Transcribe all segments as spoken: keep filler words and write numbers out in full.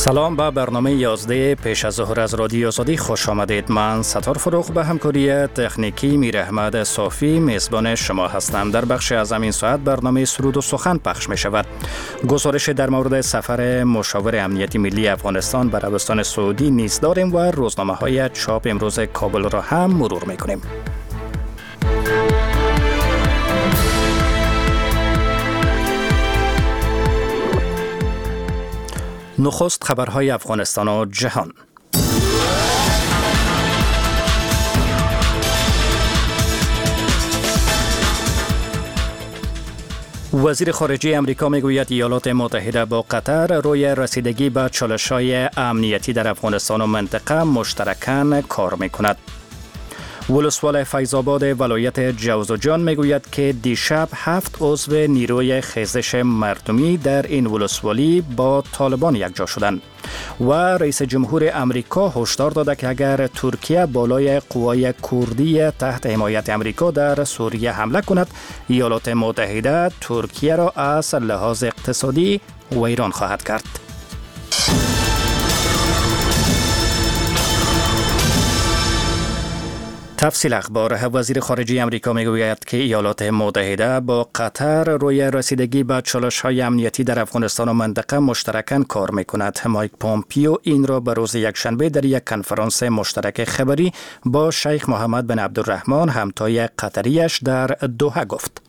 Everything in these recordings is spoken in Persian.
سلام به برنامه یازده پیش از ظهر از رادیو آزادی خوش آمدید. من ستار فروغ به همکاری تکنیکی میر احمد صافی میزبان شما هستم. در بخش از این ساعت برنامه سرود و سخن پخش می شود. گزارش در مورد سفر مشاور امنیتی ملی افغانستان به عربستان سعودی نیز داریم و روزنامه های چاپ امروز کابل را هم مرور می کنیم. نخست خبرهای افغانستان و جهان. وزیر خارجه امریکا میگوید ایالات متحده با قطر روی رسیدگی به چالش‌های امنیتی در افغانستان و منطقه مشترکاً کار میکند. ولسوال فیض‌آباد ولایت جوزجان میگوید که دیشب هفت عضو نیروی خیزش مردمی در این ولسوالی با طالبان یکجا شدند و رئیس جمهور امریکا هشدار داده که اگر ترکیه بالای قوای کردی تحت حمایت امریکا در سوریه حمله کند، ایالات متحده ترکیه را از لحاظ اقتصادی ویران خواهد کرد. تفصیل اخبار. وزیر خارجه امریکا میگوید که ایالات متحده با قطر روی رسیدگی به چالش‌های امنیتی در افغانستان و منطقه مشترکاً کار میکند. مایک پومپیو این را به روز یکشنبه در یک کنفرانس مشترک خبری با شیخ محمد بن عبدالرحمن همتای قطریش در دوحه گفت.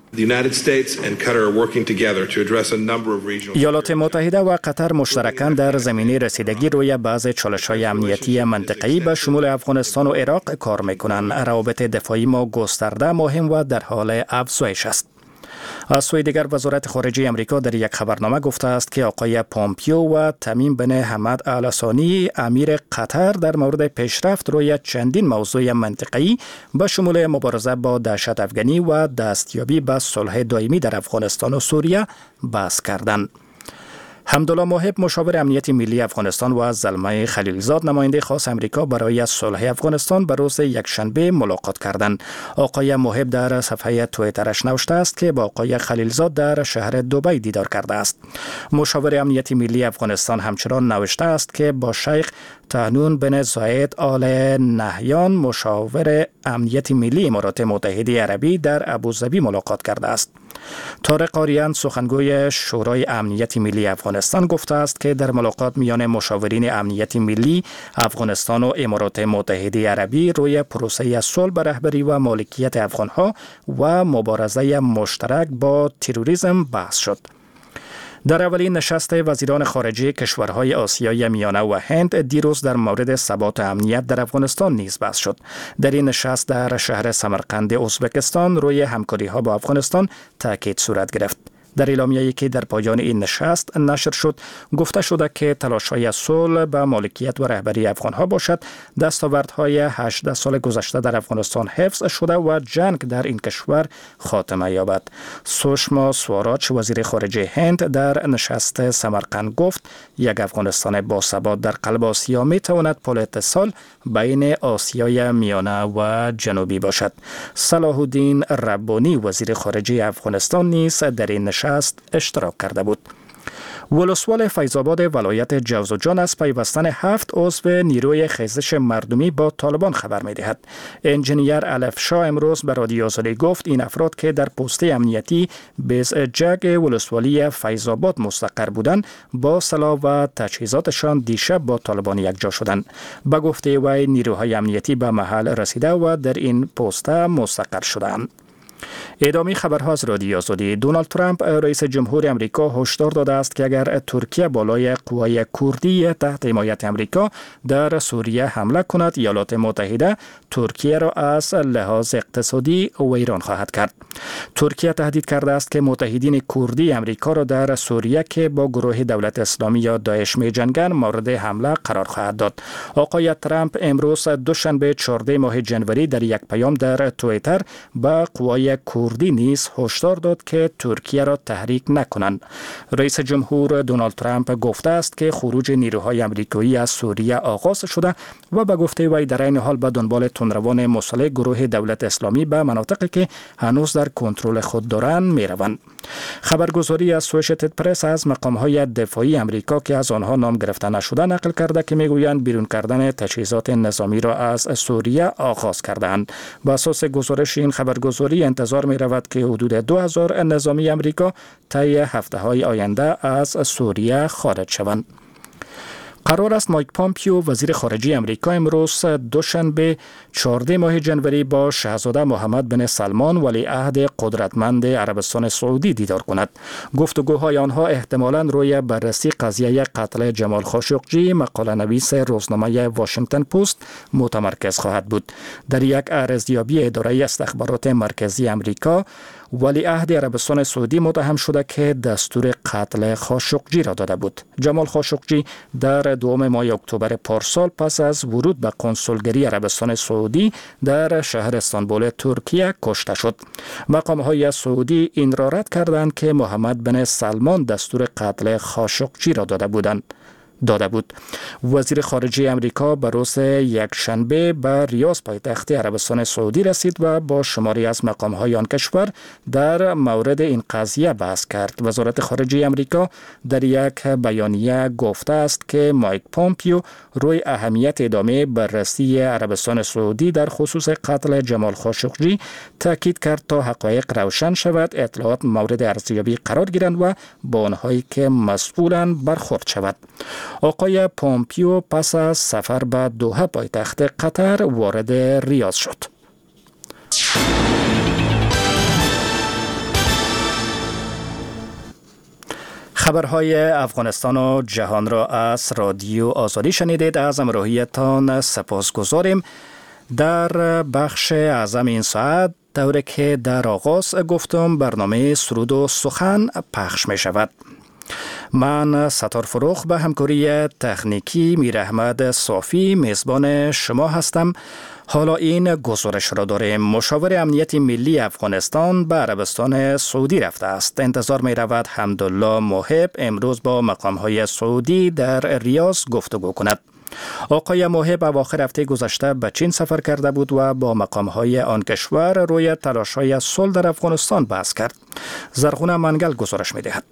ایالات متحده و قطر مشترکاً در زمینه رسیدگی روی بعض چالش‌های امنیتی منطقه‌ای به شمول افغانستان و عراق کار می‌کنند. روابط دفاعی ما گسترده، مهم و در حال افزایش است. از سوی دیگر وزارت خارجه امریکا در یک خبرنامه گفته است که آقای پومپیو و تمیم بن حمد آل ثانی امیر قطر در مورد پیشرفت روی چندین موضوع منطقه‌ای به شمول مبارزه با دهشت افغانی و دستیابی به صلح دائمی در افغانستان و سوریه بحث کردند. حمدالله موهب مشاور امنیتی ملی افغانستان و زلمه خلیلزاد نماینده خاص امریکا برای صلح افغانستان به روز یکشنبه ملاقات کردند. آقای موهب در صفحه توییترش نوشته است که با آقای خلیلزاد در شهر دبی دیدار کرده است. مشاور امنیتی ملی افغانستان همچنان نوشته است که با شیخ طاهنون بن زاید آل نهیان مشاور امنیتی ملی امارات متحده عربی در ابوظبی ملاقات کرده است. طارق آریان سخنگوی شورای امنیتی ملی افغانستان گفته است که در ملاقات میان مشاورین امنیتی ملی افغانستان و امارات متحده عربی روی پروسه صلح به رهبری و مالکیت افغانها و مبارزه مشترک با تروریسم بحث شد. در اولین نشست وزیران خارجه کشورهای آسیای میانه و هند دیروز در مورد ثبات امنیت در افغانستان نیز بحث شد. در این نشست در شهر سمرقند ازبکستان روی همکاری‌ها با افغانستان تاکید صورت گرفت. در اعلامیه‌ای که در پایان این نشست نشر شد گفته شده که تلاش‌های صلح به مالکیت و رهبری افغان‌ها باشد دستاوردهای هجده سال گذشته در افغانستان حفظ شده و جنگ در این کشور خاتمه یابد. سوشما سواراج وزیر خارجه هند در نشست سمرقند گفت یک افغانستان باثبات در قلب آسیا می‌تواند پل اتصال بین آسیای میانه و جنوبی باشد. صلاح الدین ربانی وزیر خارجه افغانستان نیز در این نشست اشتراک کرده بود. ولسوال فیض‌آباد ولایت جوزجان از پیوستن هفت عضو نیروی خیزش مردمی با طالبان خبر می‌دهد. انجینیر الف شاه امروز به رادیو آزادی گفت این افراد که در پست امنیتی بیزجگ ولسوالی فیض‌آباد مستقر بودند با سلاح و تجهیزاتشان دیشب با طالبان یکجا شدند. به گفته وی نیروهای امنیتی به محل رسیده و در این پست مستقر شدند. ادامه خبرها از رادیو آزادی. دونالد ترامپ رئیس جمهور امریکا هشدار داده است که اگر ترکیه بالای قوای کردی تحت حمایت امریکا در سوریه حمله کند، ایالات متحده ترکیه را از لحاظ اقتصادی ویران خواهد کرد. ترکیه تهدید کرده است که متحدین کردی امریکا را در سوریه که با گروه دولت اسلامی یا داعش می جنگند مورد حمله قرار خواهد داد. آقای ترامپ امروز دوشنبه چهاردهم ماه ژانویه در یک پیام در توییتر با قوای نیروهای کردی نیز هشدار داد که ترکیه را تحریک نکنند. رئیس جمهور دونالد ترامپ گفته است که خروج نیروهای آمریکایی از سوریه آغاز شده و به گفته وی در این حال به دنبال تندروان مسلح گروه دولت اسلامی به مناطقی که هنوز در کنترل خود دارند میروند. خبرگزاری اسوشیتد پرس از مقام‌های دفاعی آمریکا که از آنها نام گرفته نشده نقل کرده که میگویند بیرون کردن تجهیزات نظامی را از سوریه آغاز کردند. با اساس گزارش این خبرگزاری انتظار می رود که حدود دو هزار نظامی آمریکا طی هفته‌های آینده از سوریه خارج شوند. قرار است مایک پامپیو وزیر خارجه امریکا امروز دوشنبه چهاردهم ماه جنوری با شاهزاده محمد بن سلمان ولیعهد قدرتمند عربستان سعودی دیدار کند. گفتگوهای آنها احتمالاً روی بررسی قضیه قتل جمال خاشقجی مقاله نویس روزنامه واشنگتن پست متمرکز خواهد بود. در یک ارزیابی اداره استخبارات مرکزی امریکا، ولیعهد عربستان سعودی متهم شده که دستور قتل خاشقجی را داده بود. جمال خاشقجی در دوم ماه اکتبر پارسال پس از ورود به کنسولگری عربستان سعودی در شهر استانبول ترکیه کشته شد. مقام‌های سعودی این را رد کردند که محمد بن سلمان دستور قتل خاشقجی را داده بودند. داده بود. وزیر خارجه امریکا به روز یک شنبه به ریاض پایتخت عربستان سعودی رسید و با شماری از مقام‌های آن کشور در مورد این قضیه بحث کرد. وزارت خارجه امریکا در یک بیانیه گفته است که مایک پامپیو روی اهمیت ادامه بررسی عربستان سعودی در خصوص قتل جمال خاشقجی تاکید کرد تا حقایق روشن شود، اطلاعات مورد ارزیابی قرار گیرند و با آنهایی که مسئولند برخورد شود. آقای پامپیو پس از سفر به دوحه پایتخت قطر وارد ریاض شد. خبرهای افغانستان و جهان را از رادیو آزادی شنیدید. از همراهیتان سپاسگزاریم. در بخش اعظم این ساعت طوری که در آغاز گفتم برنامه سرود و سخن پخش می شود. من ستار فروخ به همکاری تکنیکی میر احمد صافی میزبان شما هستم. حالا این گزارش را داریم. مشاور امنیت ملی افغانستان به عربستان سعودی رفته است. انتظار می رود حمدالله محب امروز با مقام‌های سعودی در ریاض گفتگو کند. آقای محب اواخر هفته گذشته به چین سفر کرده بود و با مقام‌های آن کشور روی تلاش‌های صلح در افغانستان بحث کرد. زرغونه منگل گزارش می دهد.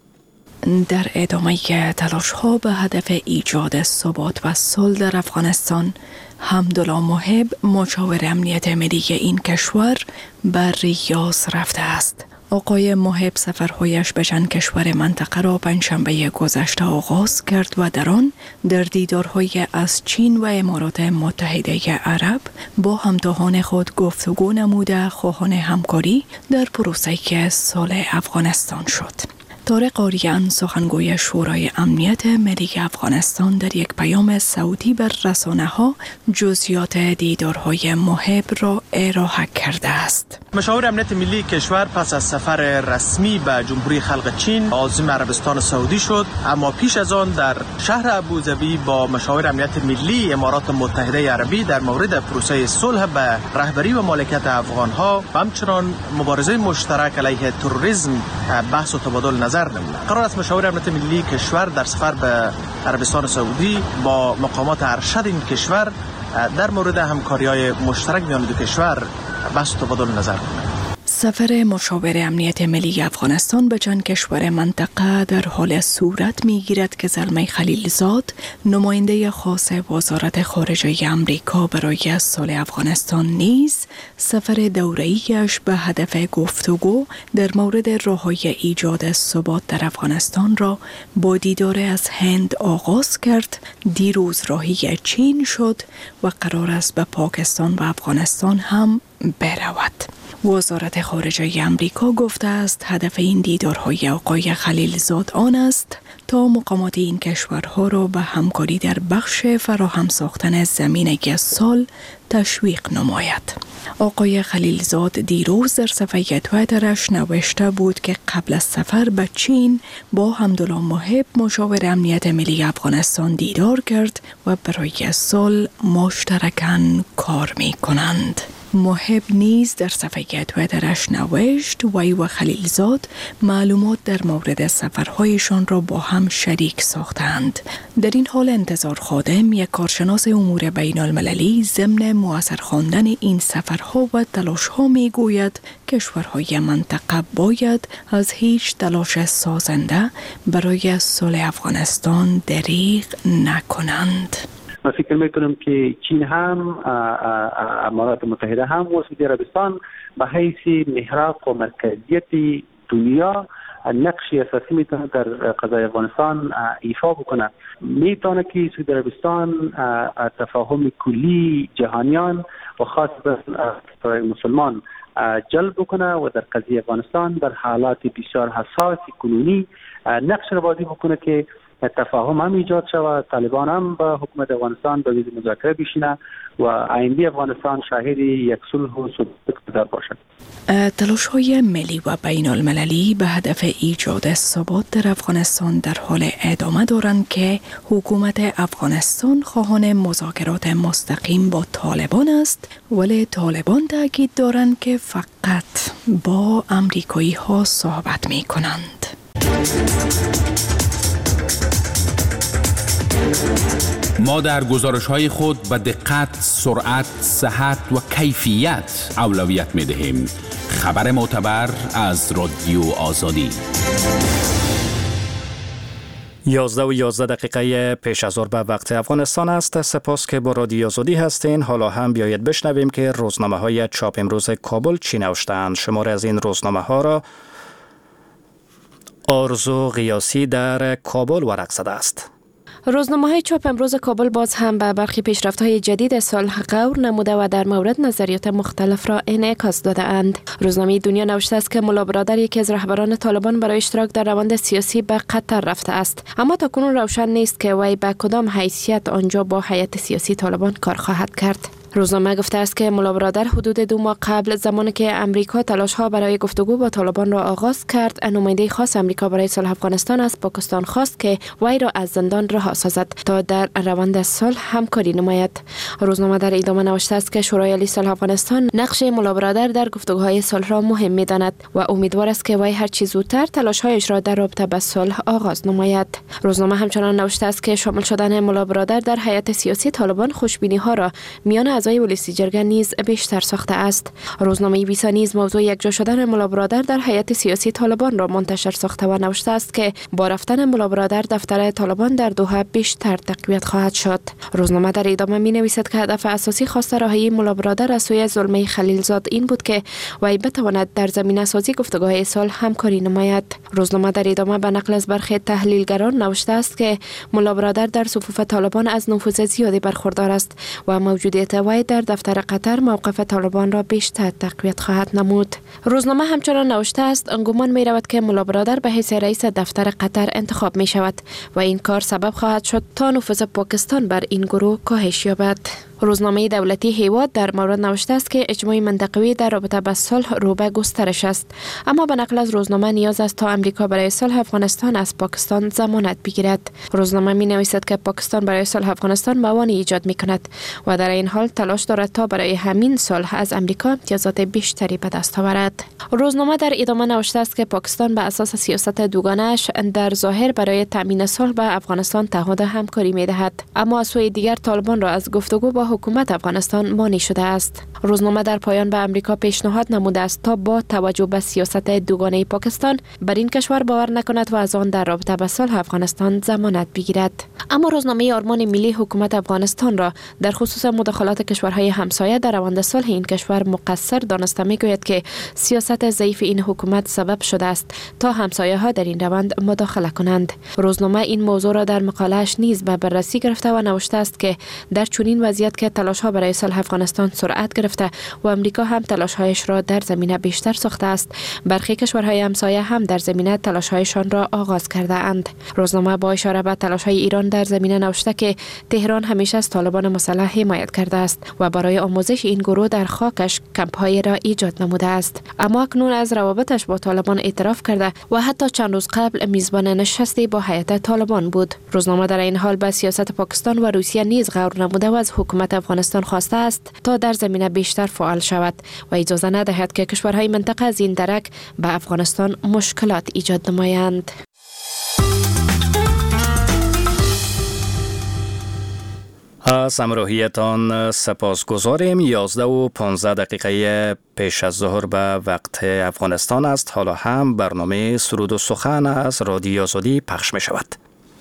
در ادامه تلاش ها به هدف ایجاد ثبات و صلح در افغانستان، حمدالله محب مشاور امنیت ملی این کشور به ریاض رفته است. آقای محب سفرهایش به چند کشور منطقه را پنجشنبه گذشته آغاز کرد و در آن در دیدارهای از چین و امارات متحده عرب با همتاهان خود گفتگو نموده خواهان همکاری در پروسه صلح افغانستان شد. طارق آریان سخنگوی شورای امنیت ملی افغانستان در یک پیام صوتی بر رسانه‌ها جزئیات دیدارهای محب را ارائه کرده است. مشاور امنیت ملی کشور پس از سفر رسمی به جمهوری خلق چین عازم عربستان سعودی شد، اما پیش از آن در شهر ابوظبی با مشاور امنیت ملی امارات متحده عربی در مورد پروسه صلح به رهبری و مالکیت افغان‌ها و همچنان مبارزه مشترک علیه تروریسم بحث و تبادل نظر نمود. قرار است مشاور امنیت ملی کشور در سفر به عربستان سعودی با مقامات ارشد این کشور در مورد همکاری‌های مشترک میان دو کشور بحث و تبادل نظر کنند. سفر مشاور امنیت ملی افغانستان به چند کشور منطقه در حال صورت می‌گیرد که زلمه خلیلزاد، نماینده خاص وزارت خارجه آمریکا برای صلح افغانستان نیز سفر دوره‌ایش به هدف گفتگو در مورد راه‌های ایجاد ثبات در افغانستان را با دیدار از هند آغاز کرد. دیروز راهی چین شد و قرار است به پاکستان و افغانستان هم برود. وزارت خارجه آمریکا گفته است هدف این دیدارهای آقای خلیلزاد آن است تا مقامات این کشورها را به همکاری در بخش فراهم ساختن زمینه صلح تشویق نماید. آقای خلیلزاد دیروز در صفحه توییترش نوشته بود که قبل از سفر به چین با حمدالله محب مشاور امنیت ملی افغانستان دیدار کرد و برای صلح مشترکاً کار می کنند. محب نیز در صفحه تویترش نوشت وی و خلیلزاد معلومات در مورد سفرهایشان را با هم شریک ساختند. در این حال انتظار خادم، یک کارشناس امور بین المللی، ضمن مؤثر خواندن این سفرها و تلاشها می گوید کشورهای منطقه باید از هیچ تلاش سازنده برای صلح افغانستان دریغ نکنند. من فکر میکنم که چین هم، امارات متحده هم و سعودی عربستان به حیث محراب و مرکزیت دنیا نقشی اساسی میتونه در قضای افغانستان ایفا بکنه. میتونه که سعودی عربستان تفاهم کلی جهانیان و خاصتا مسلمان جلب بکنه و در قضیه افغانستان در حالات بسیار حساس کنونی نقش را بازی بکنه که تفاهم هم ایجاد شود، طالبان هم با حکومت افغانستان به ویژه مذاکره بشینه و آینده افغانستان شاهد یک صلح و ثبات باشد. تلاش‌های ملی و بین المللی به هدف ایجاد ثبات در افغانستان در حال ادامه دارند که حکومت افغانستان خواهان مذاکرات مستقیم با طالبان است، ولی طالبان تاکید دارند که فقط با امریکایی ها صحبت می کنند. ما در گزارش‌های خود به دقت، سرعت، صحت و کیفیت اولویت می‌دهیم. خبر معتبر از رادیو آزادی. یازده و یازده دقیقه پیش از ظهر به وقت افغانستان است. سپاس که با رادیو آزادی هستین. حالا هم بیایید بشنویم که روزنامه‌های چاپ امروز کابل چی نوشته‌اند. شماره از این روزنامه‌ها را آرزو قیاسی در کابل ورق زده است. روزنامه‌های چاپ امروز کابل باز هم به برخی پیشرفت‌های جدید صلح غور نموده و در مورد نظریات مختلف را انعکاس داده اند. روزنامه دنیا نوشته است که ملا برادر یکی از رهبران طالبان برای اشتراک در روند سیاسی به قطر رفته است، اما تاکنون روشن نیست که وی به کدام حیثیت آنجا با هیئت سیاسی طالبان کار خواهد کرد. روزنامه گفته است که ملا برادر حدود دو ماه قبل زمانی که امریکا تلاش‌ها برای گفتگو با طالبان را آغاز کرد، نماینده خاص امریکا برای صلح افغانستان از پاکستان خواست که وی را از زندان رها سازد تا در روند صلح همکاری نماید. روزنامه در ادامه نوشته است که شورای عالی صلح افغانستان نقش ملا برادر در گفتگوهای صلح را مهم می‌داند و امیدوار است که وی هر چه زودتر تلاش‌هایش را در رابطه با صلح آغاز نماید. روزنامه همچنان نوشته است که شامل شدن ملا برادر در هیئت سیاسی طالبان خوشبینی‌ها را میان اعضای ولسی جرگه نیز بیشتر ساخته است. روزنامه بیسا نیز موضوع یکجا شدن ملا برادر در هیئت سیاسی طالبان را منتشر ساخته و نوشته است که با رفتن ملا برادر دفتر طالبان در دوحه بیشتر تقویت خواهد شد. روزنامه در ادامه می نویسد که هدف اساسی خواست رهایی ملا برادر از سوی زلمه خلیلزاد این بود که وی بتواند در زمینه سازی گفتگوهای صلح همکاری نماید. روزنامه در ادامه به نقل از برخی تحلیلگران نوشته است که ملا برادر در صفوف طالبان از نفوذ زیادی برخوردار است و موجودیت وی در دفتر قطر موقف طالبان را بیشتر تقویت خواهد نمود. روزنامه همچنان نوشته است گمان می رود که ملا برادر به حیث رئیس دفتر قطر انتخاب می شود و این کار سبب خواهد شد تا نفوذ پاکستان بر این گروه کاهش یابد. روزنامه دولتی هیواد در مورد نوشته است که اجماع منطقوی در رابطه با صلح رو به گسترش است، اما به نقل از روزنامه نیاز است تا امریکا برای صلح افغانستان از پاکستان ضمانت بگیرد. روزنامه می نویسد که پاکستان برای صلح افغانستان موانع ایجاد می کند و در این حال تلاش دارد تا برای همین صلح از امریکا امتیازات بیشتری به دست آورد. روزنامه در ادامه نوشته است که پاکستان به اساس سیاست دوگانه‌اش در ظاهر برای تامین صلح به افغانستان تعهد همکاری می دهد، اما از سوی دیگر طالبان را از گفتگو با حکومت افغانستان مانع شده است. روزنامه در پایان به امریکا پیشنهاد نموده است تا با توجه به سیاست دوگانه پاکستان بر این کشور باور نکند و از آن در رابطه با صلح افغانستان ضمانت بگیرد. اما روزنامه آرمان ملی حکومت افغانستان را در خصوص مداخلات کشورهای همسایه در روند صلح این کشور مقصر دانسته میگوید که سیاست ضعیف این حکومت سبب شده است تا همسایه ها در این روند مداخله کنند. روزنامه این موضوع را در مقاله‌اش نیز به بررسی گرفته و نوشته است که در چنین وضعیت که تلاش‌ها برای صلح افغانستان سرعت گرفته و امریکا هم تلاش‌هایش را در زمینه بیشتر ساخته است، برخی کشورهای همسایه هم در زمینه تلاش‌هایشان را آغاز کرده اند. روزنامه با اشاره به تلاش‌های ایران در زمینه نوشته که تهران همیشه از طالبان مسلح حمایت کرده است و برای آموزش این گروه در خاکش کمپ‌هایی را ایجاد نموده است، اما اکنون از روابطش با طالبان اعتراف کرده و حتی چند روز قبل میزبان نشستی با هیئت طالبان بود. روزنامه در این حال به سیاست پاکستان و روسیه نیز غور نموده و از حکومت حکومت افغانستان خواسته است تا در زمینه بیشتر فعال شود و اجازه ندهد که کشورهای منطقه از این درک به افغانستان مشکلات ایجاد نمایند. از همراهیتان سپاسگزاریم. یازده و پانزده دقیقه پیش از ظهر به وقت افغانستان است. حالا هم برنامه سرود و سخن از رادیو آزادی پخش می شود.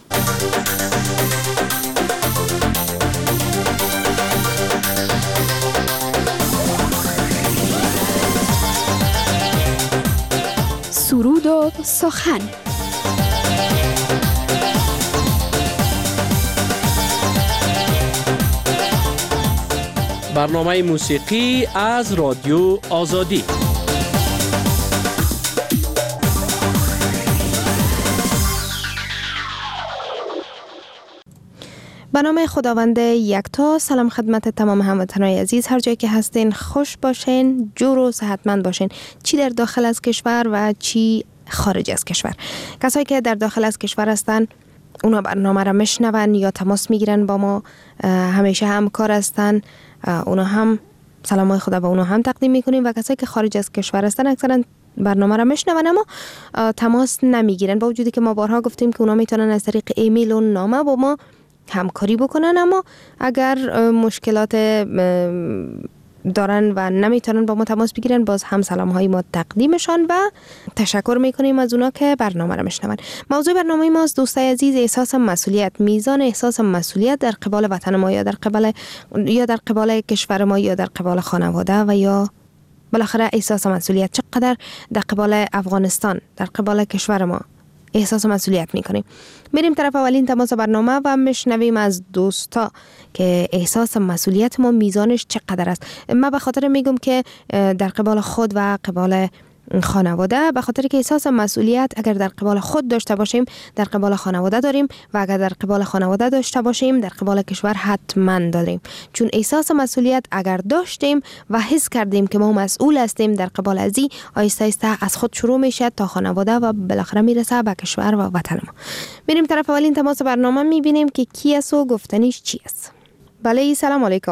سرود و سخن. برنامه موسیقی از رادیو آزادی. به نام خداوند یکتا. سلام خدمت تمام هموطنان عزیز، هر جایی که هستین خوش باشین، جور و صحتمند باشین، چی در داخل از کشور و چی خارج از کشور. کسایی که در داخل از کشور هستن اونا برنامه را میشنون یا تماس میگیرن با ما، همیشه همکار هستن، اونا هم سلامای خدا به اونا هم تقدیم میکنیم. و کسایی که خارج از کشور هستن اکثرا برنامه را میشنون اما تماس نمیگیرن، با وجودی که ما بارها گفتیم که اونا میتونن از طریق ایمیل و نامه با ما همکاری بکنن، اما اگر مشکلات دارن و نمیتونن با ما تماس بگیرن باز هم سلام های ما تقدیمشان و تشکر میکنیم از اونا که برنامه را میشنون. موضوع برنامه ما از دوستای عزیز احساس مسئولیت، میزان احساس مسئولیت در قبال وطن ما یا در قبال یا در قبال کشور ما یا در قبال خانواده و یا بالاخره احساس مسئولیت چقدر در قبال افغانستان، در قبال کشور ما احساس مسئولیت میکنیم. میریم طرف اولین تماس برنامه و میشنویم از دوستا که احساس مسئولیت ما میزانش چقدر است. من به خاطر میگم که در قبال خود و قبال خانواده، به خاطر که احساس مسئولیت اگر در قبال خود داشته باشیم در قبال خانواده داریم و اگر در قبال خانواده داشته باشیم در قبال کشور حتما داریم. چون احساس مسئولیت اگر داشتیم و حس کردیم که ما مسئول هستیم در قبال ازی، آیسته آیسته از خود شروع میشه تا خانواده و بالاخره میرسه به کشور و وطن ما. میریم طرف اولین تماس برنامه، میبینیم که کی است و گفتنیش چی است. بله سلام علیکم.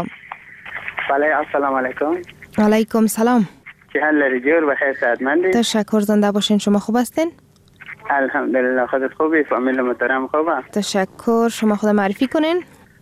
بله السلام علیکم. علیکم سلام. چه حال لري؟ جور بخیر صحتمندی؟ تشکر، زنده باشین. شما خوب هستین؟ الحمدلله. خودت خوبی؟ فامیل محترم خوبه؟ تشکر. شما خود معرفی کنین.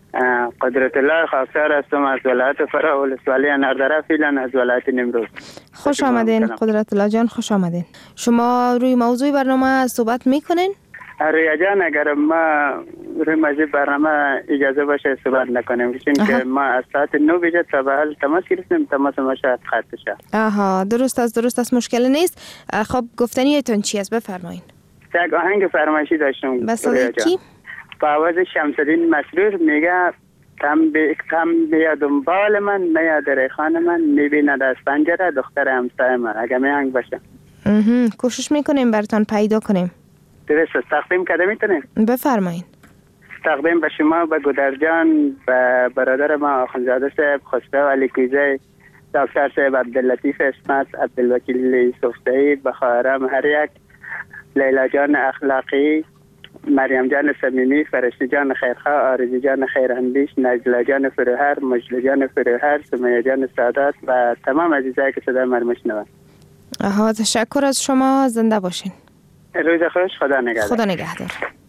قدرت الله خاکسار هستم از ولایت فرا ولسوالی اناردره، فعلا از ولایت نیمروز. خوش آمدین قدرت الله جان، خوش آمدین. شما روی موضوع برنامه صحبت میکنین؟ رویا جان اگر ما روی موضوع برنامه اجازه باشه صحبت نکنیم، چون که ما از ساعت نه بجه تا به حال تماس گرفتیم، تماس ما شاید قطع شه. آها درست است، درست است، مشکل نیست. خب گفتنیتون چی است؟ بفرمایید. یک آهنگ فرمایشی داشتم. بس کی؟ با آواز شمس‌الدین مسرور میگه کم به کم بیا دنبال من، میاد ریخان من، میبیند از پنجره دختر همسایه من. اگه میانگ باشه کوشش میکنیم براتون پیدا کنیم. درست تقدیم کرده میتونیم؟ بفرمایید. تقدیم به شما، به گودرجان، به برادر ما آخوندزاده صاحب، خسرو علی کویزی، دکتر صاحب عبداللطیف اسمت، عبدالوکیل یوسف سعید، به خواهرم هر یک، لیلا جان اخلاقی، مریم جان صمیمی، فرشته جان خیرخواه، آرزو جان خیراندیش، نجلا جان فروهر، مجد جان فروهر، سمیه جان سعادت و تمام عزیزایی که صدای من میشنون. آها تشکر از شما، زنده باشین. روز خوش، خدا نگهدار. خدا نگهدار.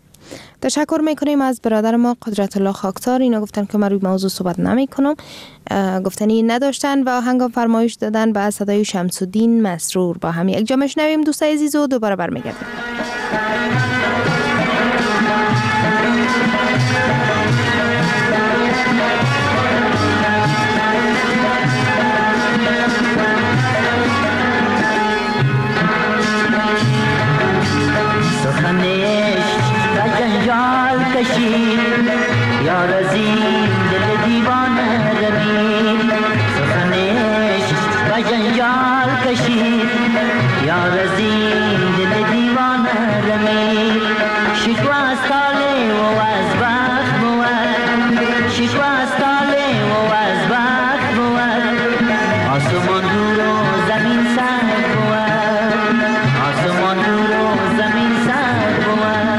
تشکر میکنیم از برادر ما قدرت الله خاکسار. اینا گفتن که من روی موضوع صحبت نمی کنم، گفتنی نداشتن و آهنگ فرمایش دادن به صدای شمس‌الدین مسرور. با هم یک جا میشنویم دوستای عزیز و دوباره برمیگردیم. جنجال کشید یار ازین دل دیوانه رمید، سخنش و جنجال کشید یار ازین دل دیوانه رمید. شکوه از تاله و از بخت بود، شکوه از تاله و از بخت بود، آسمان دور و زمین سر بود، آسمان دور و زمین سر بود.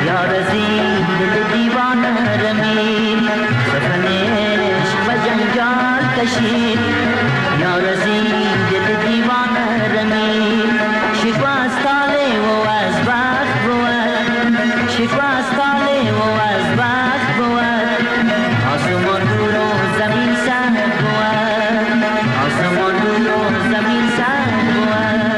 یار از این دل دیوانه رمید سخن عشق و جنجال کشید یار از این دل دیوانه رمید شکوه از طالع و از بخت بود شکوه از طالع و از بخت بود آسمان دور و زمین سر بود آسمان دور و زمین سر بود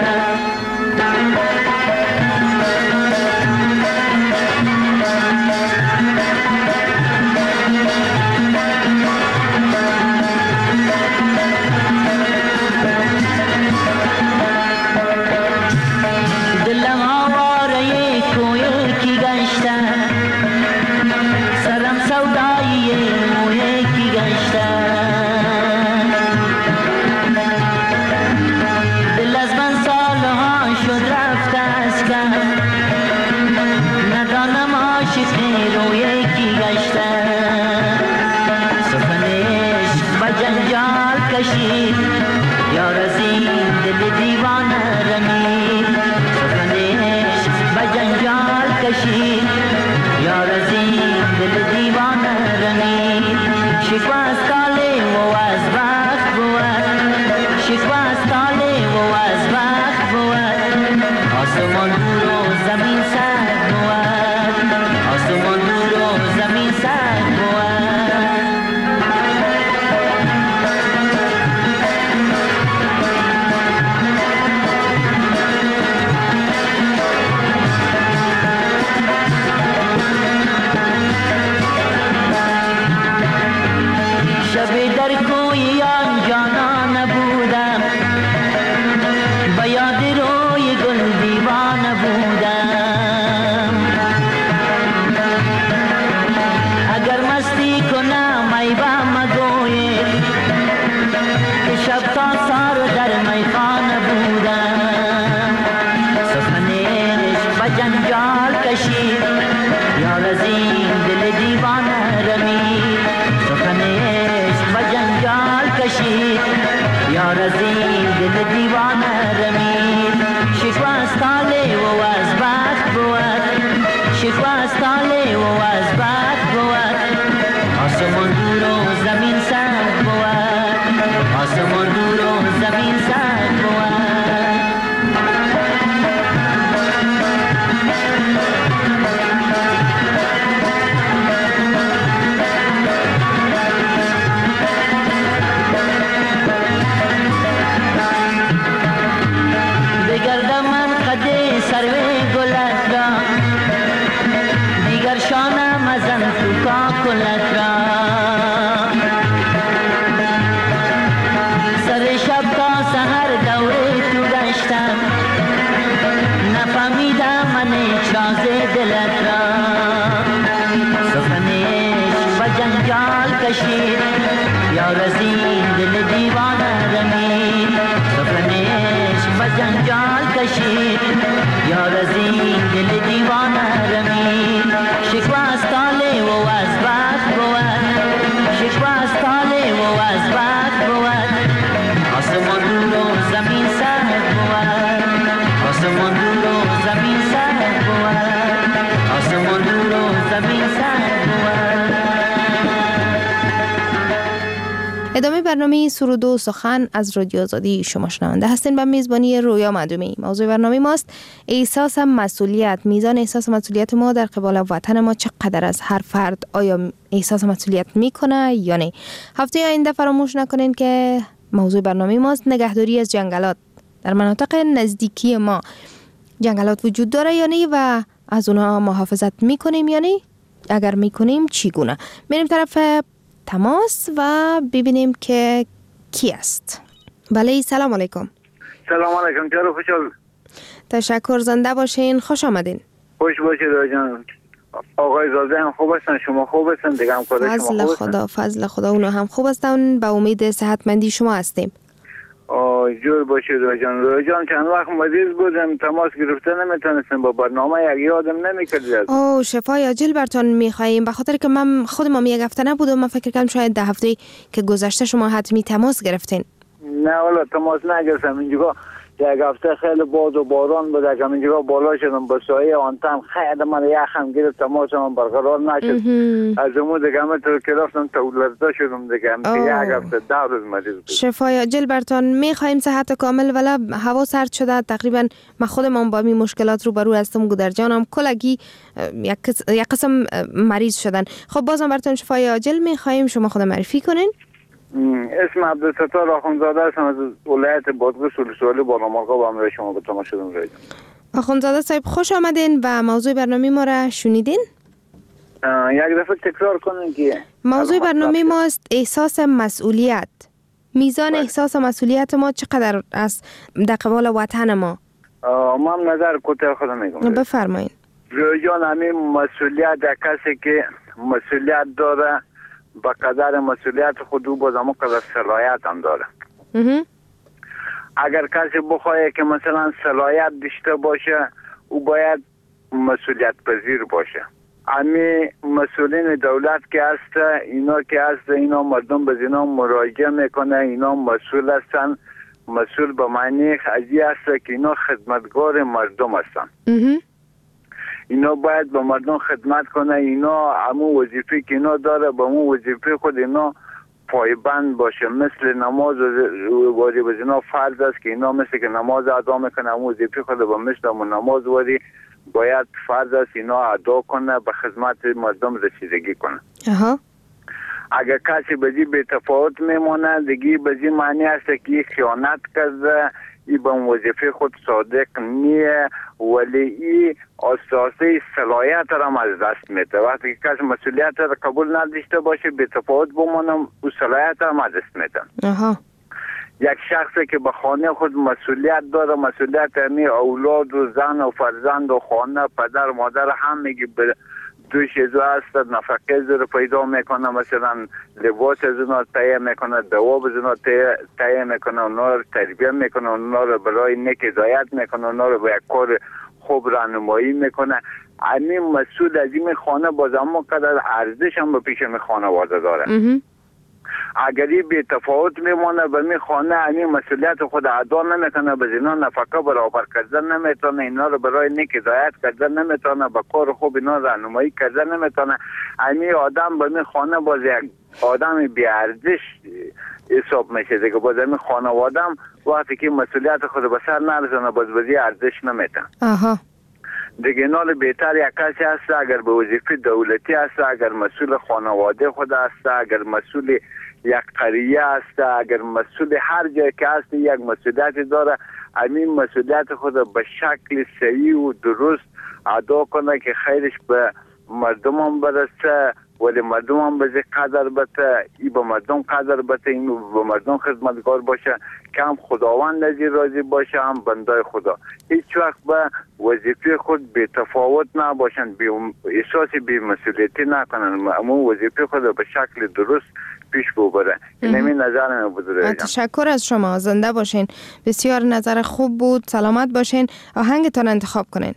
یار از این دل دیوانه رمید سخن عشق و جنجال کشید یار از این دل دیوانه رمید شکوه از طالع و از بخت بود شکوه از طالع و از بخت بود آسمان دور و زمین سر بود آسمان دور و زمین سر بود یار از این دل دیوانه رمید شکوه از طالع و از بخت بود شکوه از طالع و از بخت بود آسمان دور و زمین سر بود آسمان دور و زمین سر بود سر شب تا سحر دوره تو گشتم نفهمیدم من چاز دلت را سخن عشق و جنجال کشید یار از این دل دیوانه رمید سخن عشق و جنجال کشید یار از این دل دیوانه رمید شکوه از طالع و از بخت بود شکوه از طالع و از بخت بود آسمان دور و زمین سر بود آسمان دور و زمین سر بود آسمان دور و زمین سر بود. ادامه برنامه سرود و سخن از رادیو آزادی شما شنونده هستین به میزبانی رویا معدومی. موضوع برنامه ماست احساس مسئولیت. میزان احساس مسئولیت ما در قبال وطن ما چقدر از هر فرد؟ آیا احساس مسئولیت میکنه یا نه؟ هفته آینده فراموش نکنین که موضوع برنامه ماست نگهداری از جنگلات. در مناطق نزدیکی ما جنگلات وجود داره یا نه و از اونها محافظت میکنیم یا نه؟ اگر میکنیم چگونه؟ میریم طرف تماس و ببینیم که کی است. بله سلام علیکم. سلام علیکم. چرا خوشحال؟ تشکر، زنده باشین، خوش آمدین. خوش باشید آجان. آقای زاده هم خوب هستن، شما خوب هستن دیگه، هم کار شما خوب هستن؟ فضل خدا، فضل خدا، اونو هم خوب هستن. به امید صحتمندی شما هستیم. آه جور باشید آجان. آجان چند وقت مریض بودم، تماس گرفته نمیتونستم با برنامه، یک یادم نمیکرد. اوه شفای عاجل برتون میخواییم، به خاطر که من خودم یک هفته نبودم، من فکر کنم شاید ده هفته که گذشته شما حتمی تماس گرفتین. نه والا تماس نگرفتم. اینجا یک هفته خیلی باد و باران بود، که اینجا بالا شدم به سایه آنتن خیلی من یخم گرفت، تماس من برقرار نشد. از اون دیگه من تو که رفتم تولرزه شدم دیگه، که یک هفته ده روز مریض بود. شفای عاجل برتان میخوایم، صحت کامل. ولی هوا سرد شده تقریبا، من خودم با این مشکلات رو برو هستم، گودرجانم کلگی یک یک قسم مریض شدن. خب بازم برتان شفای عاجل میخوایم، شما خود معرفی کنین. اسم عبدالستار آخوندزاده هستم از ولایت بادغیس ولسوالی بالامرغاب با همراه شما به تماس شدم. رای آخوندزاده صاحب خوش آمدین و موضوع برنامه ما را شنیدین؟ یک دفعه تکرار کنین که موضوع برنامه ما است احساس مسئولیت. میزان بله. احساس مسئولیت ما چقدر است در قبال وطن ما؟ من نظر کوتاه خودم میگم. بفرمایید. روی جان همین مسئولیت در کسی که مسئولیت داره با قدر مسئولیت خود او باز همون قدر صلاحیت هم داره. اگر کسی بخواه که مثلا صلاحیت داشته باشه او باید مسئولیت پذیر باشه. امی مسئولین دولت که هست، اینا که هست، اینا مردم به اینا مراجعه میکنه، اینا مسئول هستن. مسئول به معنی ازی هست که اینا خدمتگار مردم هستن. اینا باید به مردم خدمت کنه. اینا همون وظیفه که اینا داره به همون وظیفه خود اینا پایبند باشه. مثل نماز واجب از اینا فرض است که اینا مثل که نماز ادا میکنه، همون وظیفه خود به مثل همون نماز واجب باید فرض است اینا ادا کنه، به خدمت مردم رسیدگی کنه. اها. اگر کسی بزی به تفاوت میمونه دیگه بزی معنی است که خیانت کرده، ای به وظیفه خود صادق نیه، ولی ای اساسه صلاحیت را از دست میده. وقتی که کسی مسئولیت را قبول نداشته باشه به تفاوت بمونه، او صلاحیت را از دست میده. اها. یک شخصی که به خانه خود مسئولیت داره، مسئولیت همی اولاد و زن و فرزند و خانه پدر مادر هم میگه دو چیزا هست، نفقه زیر پیدا میکنه، مثلا لباس از اونا تهیه میکنه، دواب از اونا تهیه میکنه، اونا رو تربیه میکنه، اونا رو برای نیک هدایت میکنه، اونا رو به یک کار خوب راهنمایی میکنه. همین مسئول از این خانه باز اما قدر ارزش هم به پیش می خانواده داره. اگری به تفاوت میمونه به می خانه همین مسئولیت خود ادا نمیکنه، به اینا نفقه برابر کردن نمیتونه، اینا رو برای نیک هدایت کردن نمیتونه، به کار خوب اینا راهنمایی کردن نمیتونه، همین آدم به می خانه باز یک آدم بی ارزش حساب میشه دیگه. باز همین خانواده هم وقتی که مسئولیت خود به سر نرسونه باز بازی ارزش نمیتونه. آها. دیگه نال بهتر یک کسی هست اگر به وظیفه دولتی هست، اگر مسئول خانواده خود هست، اگر مسئول یک قریه هست، اگر مسئول هر جای که هست یک مسئولیت داره، همین مسئولیت خود به شکل صحیح و درست ادا کنه که خیرش به مردم هم برسه، ولی مردم هم به قدر بته، ای به مردم قدر بته، این به مردم خدمتگار باشه که هم خداوند از راضی باشه هم بنده خدا. هیچ وقت به وظیفه خود به تفاوت نباشن، به احساس بی مسئولیتی نکنن، اما وظیفه خود به شکل درست پیش ببره. این همین نظر من بود. تشکر از شما، زنده باشین. بسیار نظر خوب بود، سلامت باشین. آهنگتان انتخاب کنین.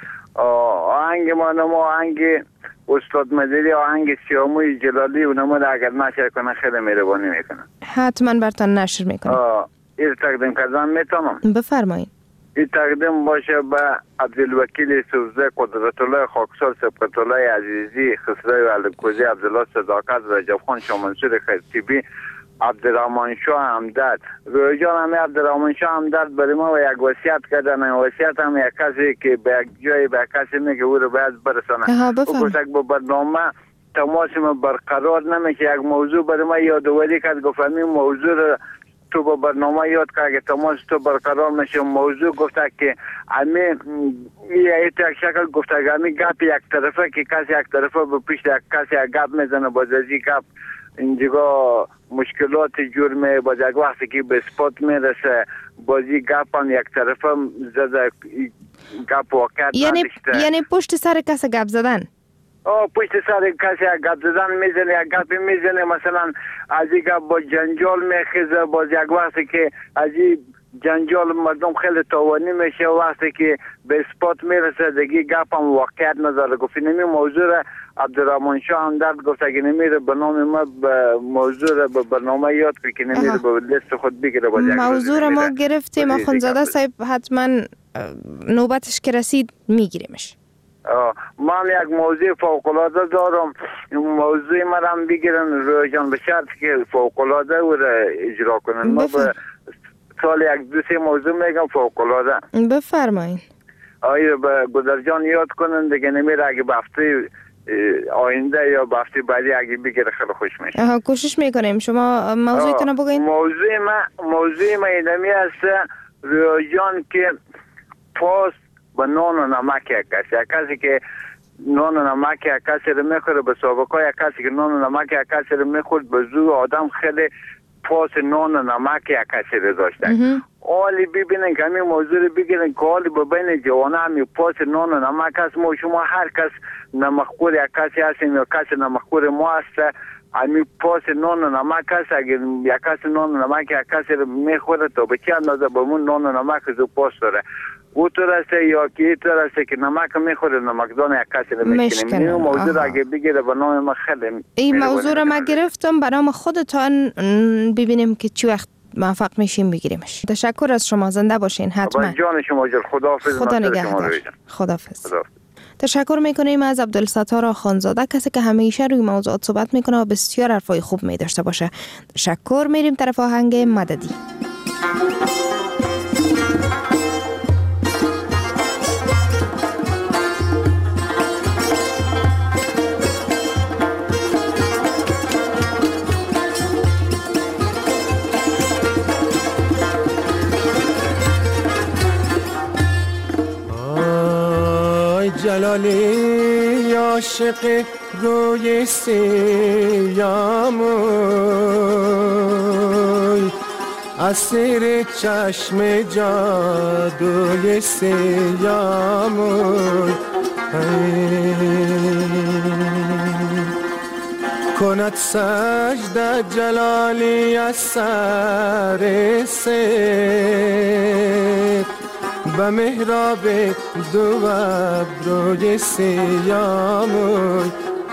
آهنگ ما نمو آهنگ استاد مدیری، آهنگ سیاموی جلالی و نمو اگر نشر کنه خیلی مهربانی میکنه. حتما برتان نشر میکنه. این تقدیم کردن میتونم؟ بفرمایید. این تقدیم باشه به عبدالوکیل سوزده، قدرت الله خاکسار، سبقت الله عزیزی، خسروی علمکوزی، عبدالله صداقت، رجب خان شامنصور خیرتیبی، عبدالرحمن شاه همدرد. روی جان همه عبدالرحمن شاه همدرد برای ما و یک وصیت کردن. وصیت هم یک کسی که به یک جای به کسی میگه او رو باید برسانه. او گفت با برنامه تماس ما برقرار نمیشه، یک موضوع برای ما یادواری کرد، گفت همین موضوع رو تو با برنامه یاد که اگه تماس تو برقرار میشه. موضوع گفته که همین یک شکل گفته که همین گپ یک طرفه که کسی یک طرفه به پیش یک کسی یک گپ میزنه، باز از این گپ اینجا مشکلات جور می، باز یک وقتی که به اسپات میرسه بازی گپ هم یک طرفه زده گپ واقعیت یعنی نداشته. یعنی پشت سر کسی گپ زدن؟ آه پشت سر کسی یک گپ زدن میزنه، یک گپی میزنه، مثلا از این گپ با جنجال میخیزه، باز یک وقتی که از این جنجال مردم خیلی تاوانی میشه وقتی که به اثبات میرسه دیگه گپ هم واقعیت نداره. گفتی نمی موضوع را عبدالرحمن شاه هم درد گفت اگه نمیره به نام ما موضوع را به برنامه یاد کنی که نمیره به لیست خود بگیره. موضوع را ما گرفتیم آخوندزاده صاحب، حتما نوبتش که رسید میگیریمش. من یک موضوع فوق‌العاده دارم، موضوع من هم بگیرن رویجان به شرط که فوق‌العاده او را اجرا کنن. ما به سال یک دو سه موضوع میگم فوق‌العاده. بفرمایید. آیا به گذرجان یاد کنن دیگه نمیره، اگه به هفته آینده یا به هفته بعدی اگه بگیره خیلی خوش میشه. آها کوشش میکنیم. شما موضوعتون بگین. موضوع ما موضوع ما اینمی است رویجان که پاس به نان و نمک یک کسی یک کسی که نان و نمک یک کسی رو میخوره، به سابقه یک کسی که نان و نمک یک کسی رو میخورد، به زور آدم خیلی پاس نان و نمک یک کسی رو داشتن. حالی ببینن که همین موضوع رو بگیرن که حالی به بین جوانه همین پاس نان و نمک هست. ما شما هر کس نمکخور یک کسی هستیم یا کسی نمکخور ما هست، همین پاس نان و نمک هست. اگر یک کسی نان و نمک یک کسی رو میخوره تا به چه اندازه به من نان و نمک زو پاس داره، او طور است یا که این طور است که نمک میخوره نمکدان یک کسی رو میشکنیم. این موضوع را اگه بگیره به نام ما خیلی این موضوع را ما گرفتم به نام خودتان، ببینیم که چی وقت موفق میشیم بگیریمش. تشکر از شما، زنده باشین. حتما. جان شما جل. خداحافظ. خدا نگهدار. خداحافظ. خدا. تشکر میکنیم از عبدالستار آخوندزاده، کسی که همیشه روی موضوعات صحبت میکنه و بسیار حرفای خوب میداشته باشه. تشکر. میریم طرف آهنگ مددی. جلالی عاشق روی سیاموی، اسیر چشم جادوی سیاموی، کند سجده جلالی از سر سر، به محراب دو ابروی سیاموی،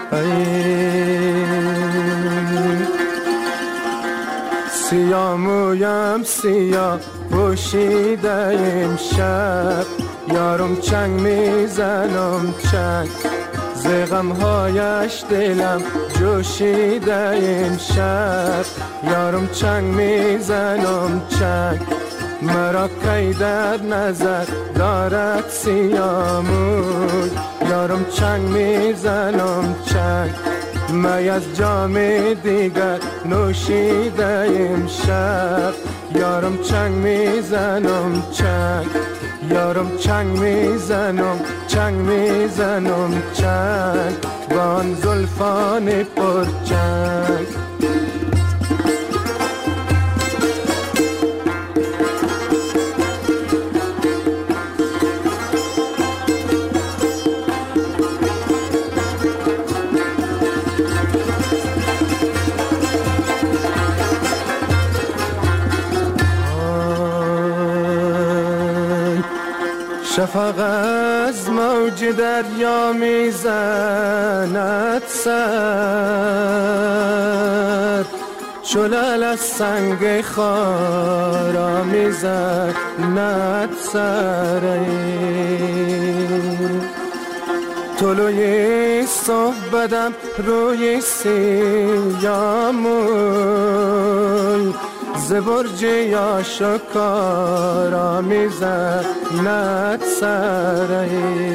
سیامویم سیاه پوشیده امشب، یارم چنگ میزنم چنگ، ز غمهایش دلم جوشیده امشب، یارم چنگ میزنم چنگ، مرا کی در نظر دارد سیاموی، یارم چنگ میزنم چنگ، می از جام دیگر نوشیده امشب، یارم چنگ میزنم چنگ، یارم چنگ میزنم چنگ میزنم چنگ، با آن زلفان پرچنگ. شفق از موج دریا میزند سر، شلال از سنگ خارا میزند سر، طلوع صبح بدم روی سیاموی، ز برج یا شکارا میزند سر،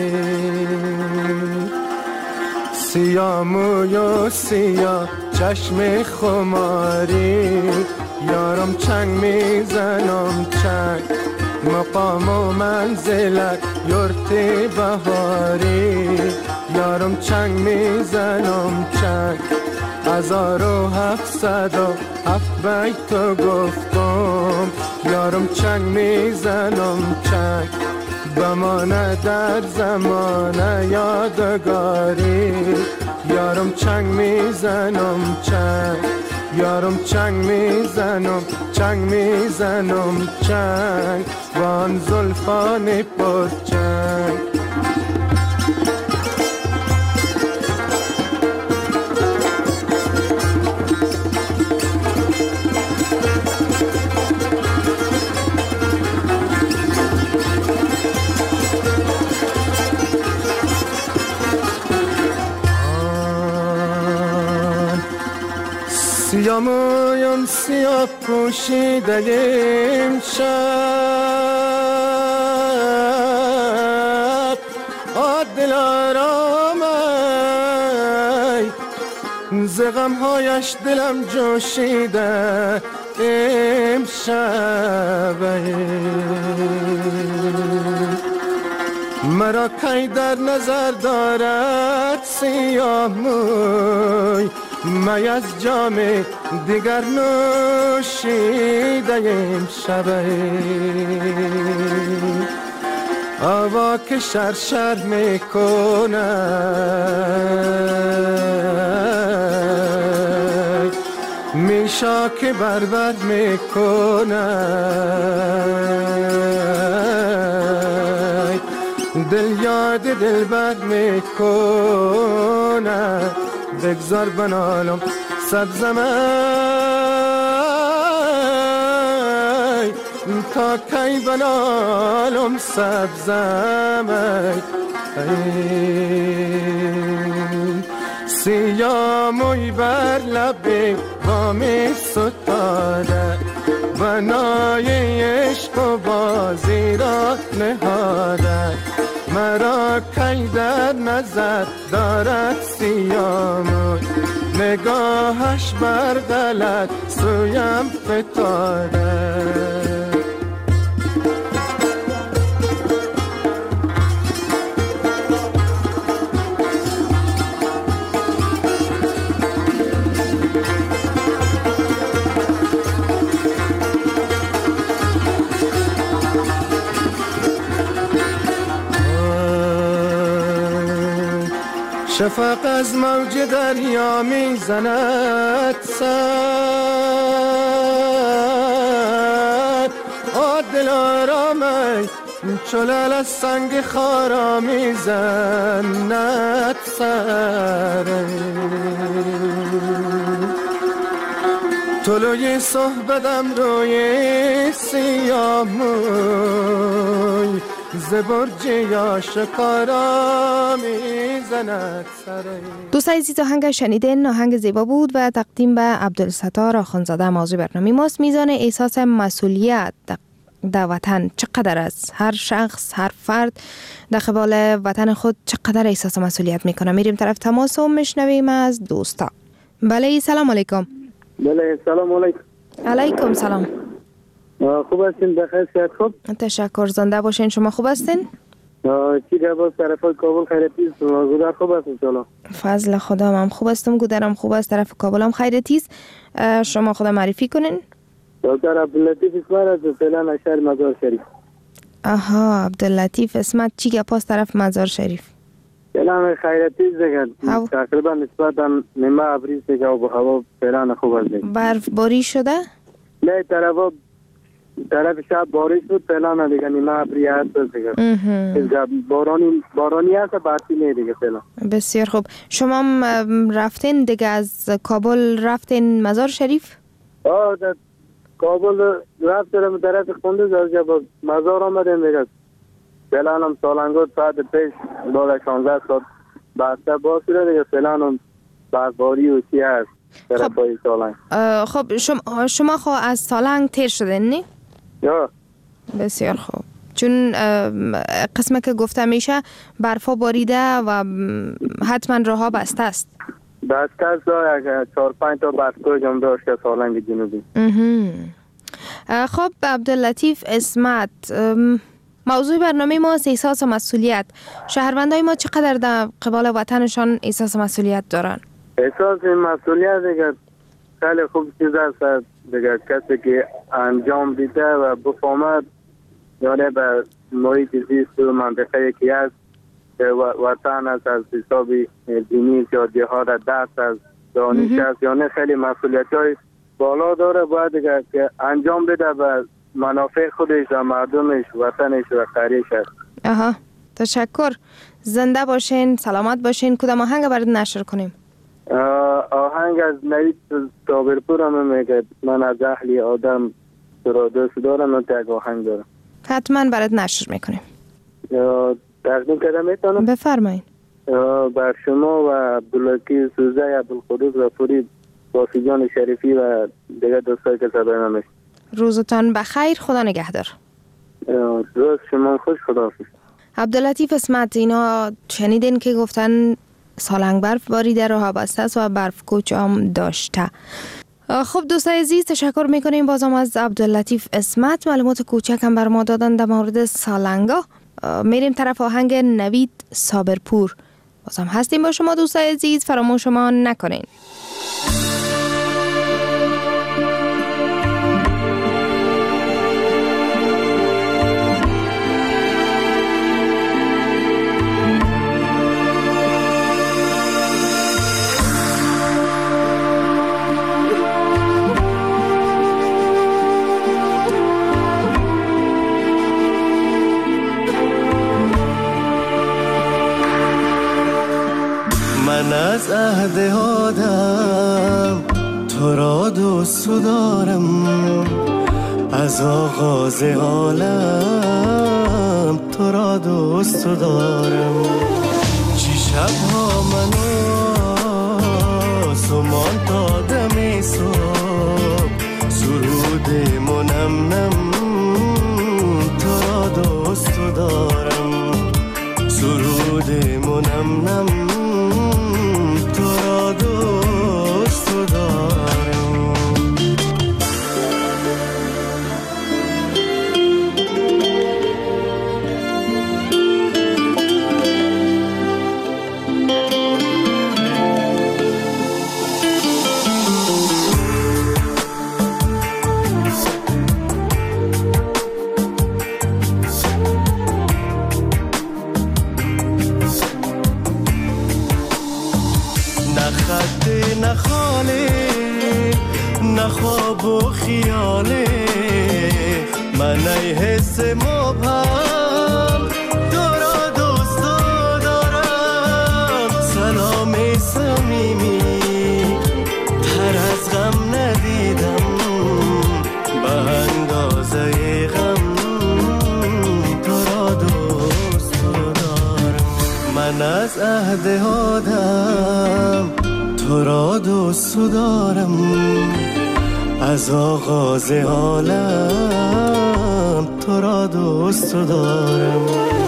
سیاموی و سیاه چشم خماری، یارم چنگ میزنم چنگ، مقام و منزلت یورت بهاری، یارم چنگ میزنم چنگ، هزار و هفتصد و هفت بیت گفتم، یارم چنگ میزنم چنگ، بمانه در زمان یادگاری، یارم چنگ میزنم چنگ، یارم چنگ میزنم چنگ میزنم چنگ وان زلفان پر چنگ. سیاه مویم سیاه پوشیده امشب دل آرام ز غمهایش دلم جوشیده امشب. مرا کی در نظر دارد سیاه موی می از جام دیگر نوشیده امشب. هوا که شرشر میکنه میشا که بربر میکنه دل یاد دل بر میکنه بگذار بنالم سبزمه تا کی بنالم سبزمه. سیاه موی بر لب بامی ستاده بنای عشق و بازی را نهاده. مرا کی در نظر دارد سیاه موی نگاهش بر غلط سویم فتاده. شفق از موج دریا می زند سر آ دل آرامه چلال از سنگ خارا می زند سر. طلوی صحبتم روی سیاه موی زبرج یا شکارا میزند سره. دوستای عزیز آهنگ شنیدین آهنگ زیبا بود و تقدیم به عبدالستار آخوندزاده. موضوع برنامه ماست میزان احساس مسئولیت در وطن چقدر است. هر شخص هر فرد در قبال وطن خود چقدر احساس مسئولیت میکنه. میریم طرف تماس و میشنویم از دوستا. بله سلام علیکم. بله سلام علیکم. علیکم سلام. خوب هستین؟ بخیر صحت خوب؟ تشکر. زنده باشین. شما خوب هستین؟ چی گفت طرف کابل خیرتی است؟ گودر خوب است ان شاء الله. فضل خدا من خوب هستم. گودرم خوب است. طرف کابل هم خیرتی است. شما خود معرفی کنین. دکتر عبداللطیف اسمت از فعلا شهر مزار شریف. آها عبداللطیف اسمت چی گپاس طرف مزار شریف؟ فعلا خیرتی است دیگه. تقریبا نسبتا نیمه ابریز دیگه و هوا فعلا خوب است. برف باری شده؟ نه طرف طرف شب بارش بود فعلا دیگه نیمه ابری هست دیگه. بارانی بارانی هست برفی نه دیگه فعلا. بسیار خوب. شما رفتین دیگه از کابل رفتین مزار شریف؟ آه در کابل رفتم طرف قندوز از جب مزار آمدیم دیگه. فعلا هم سالنگو ساعت پیش بعد شانزده ساعت بسته باز شده دیگه. فعلا هم برفباری و چی هست طرف های سالنگ. خب شما شما خو از سالنگ تیر شدین نه؟ یا بسیار خوب. چون قسمه که گفته میشه برفا باریده و حتما راهها بسته است. بسته است اگر چهار پنج تا برفگاه جمع داشت که سالنگ جنوبی. خب عبداللطیف اسمت، موضوع برنامه ما احساس مسئولیت. شهروندای ما چقدر در قبال وطنشان احساس مسئولیت دارن؟ احساس مسئولیت دیگه خیلی خوب چیز است دیگه. کسی که انجام دیده و بفهمد یعنی به محیط زیست و منطقه که هست که وطن است از حساب دینی یا جهاد دست از دانش است یا نه خیلی مسئولیت های بالا داره، باید دیگه که انجام بده به منافع خودش و مردمش، وطنش و قریش است. آها، تشکر. زنده باشین، سلامت باشین. کدام آهنگ برات نشر کنیم؟ آهنگ از نوید صابرپور هم میگه من از اهلی آدم تو را دوست دارم و تک آهنگ دارم. حتما برات نشر میکنیم. تقدیم کردم میتونم؟ بفرمایید. بر شما و عبداللکی سوزه، عبدالقدوس غفوری، باسیجان شریفی و دیگه دوستایی که صدای من میشن. روزتان بخیر، خدا نگهدار. روز شما خوش، خدا حافظ. عبداللطیف اسمت، اینا شنیدین که گفتن سالنگ برف باریده راه بسته است و برف کوچ هم داشته. خب دوستای عزیز، تشکر میکنیم بازم از عبداللطیف اسمت، معلومات کوچک هم بر ما دادن در مورد سالنگا. میریم طرف آهنگ نوید صابرپور. بازم هستیم با شما دوستای عزیز، فراموش ما نکنین. من از عهد آدم تو را دوست دارم، از آغاز عالم تو را دوست دارم. چی شبها منو سمان تا دم صبح سرود منم نم تو را دوست دارم، سرود منم نم تو را دوست دارم. خواب و خیاله من ای حس مبهم تو را دوست دارم. سلام صمیمی تر از غم ندیدم، به اندازه غم تو را دوست دارم. من از عهد آدم تو را دوست دارم، از آغاز عالم تو را دوست دارم.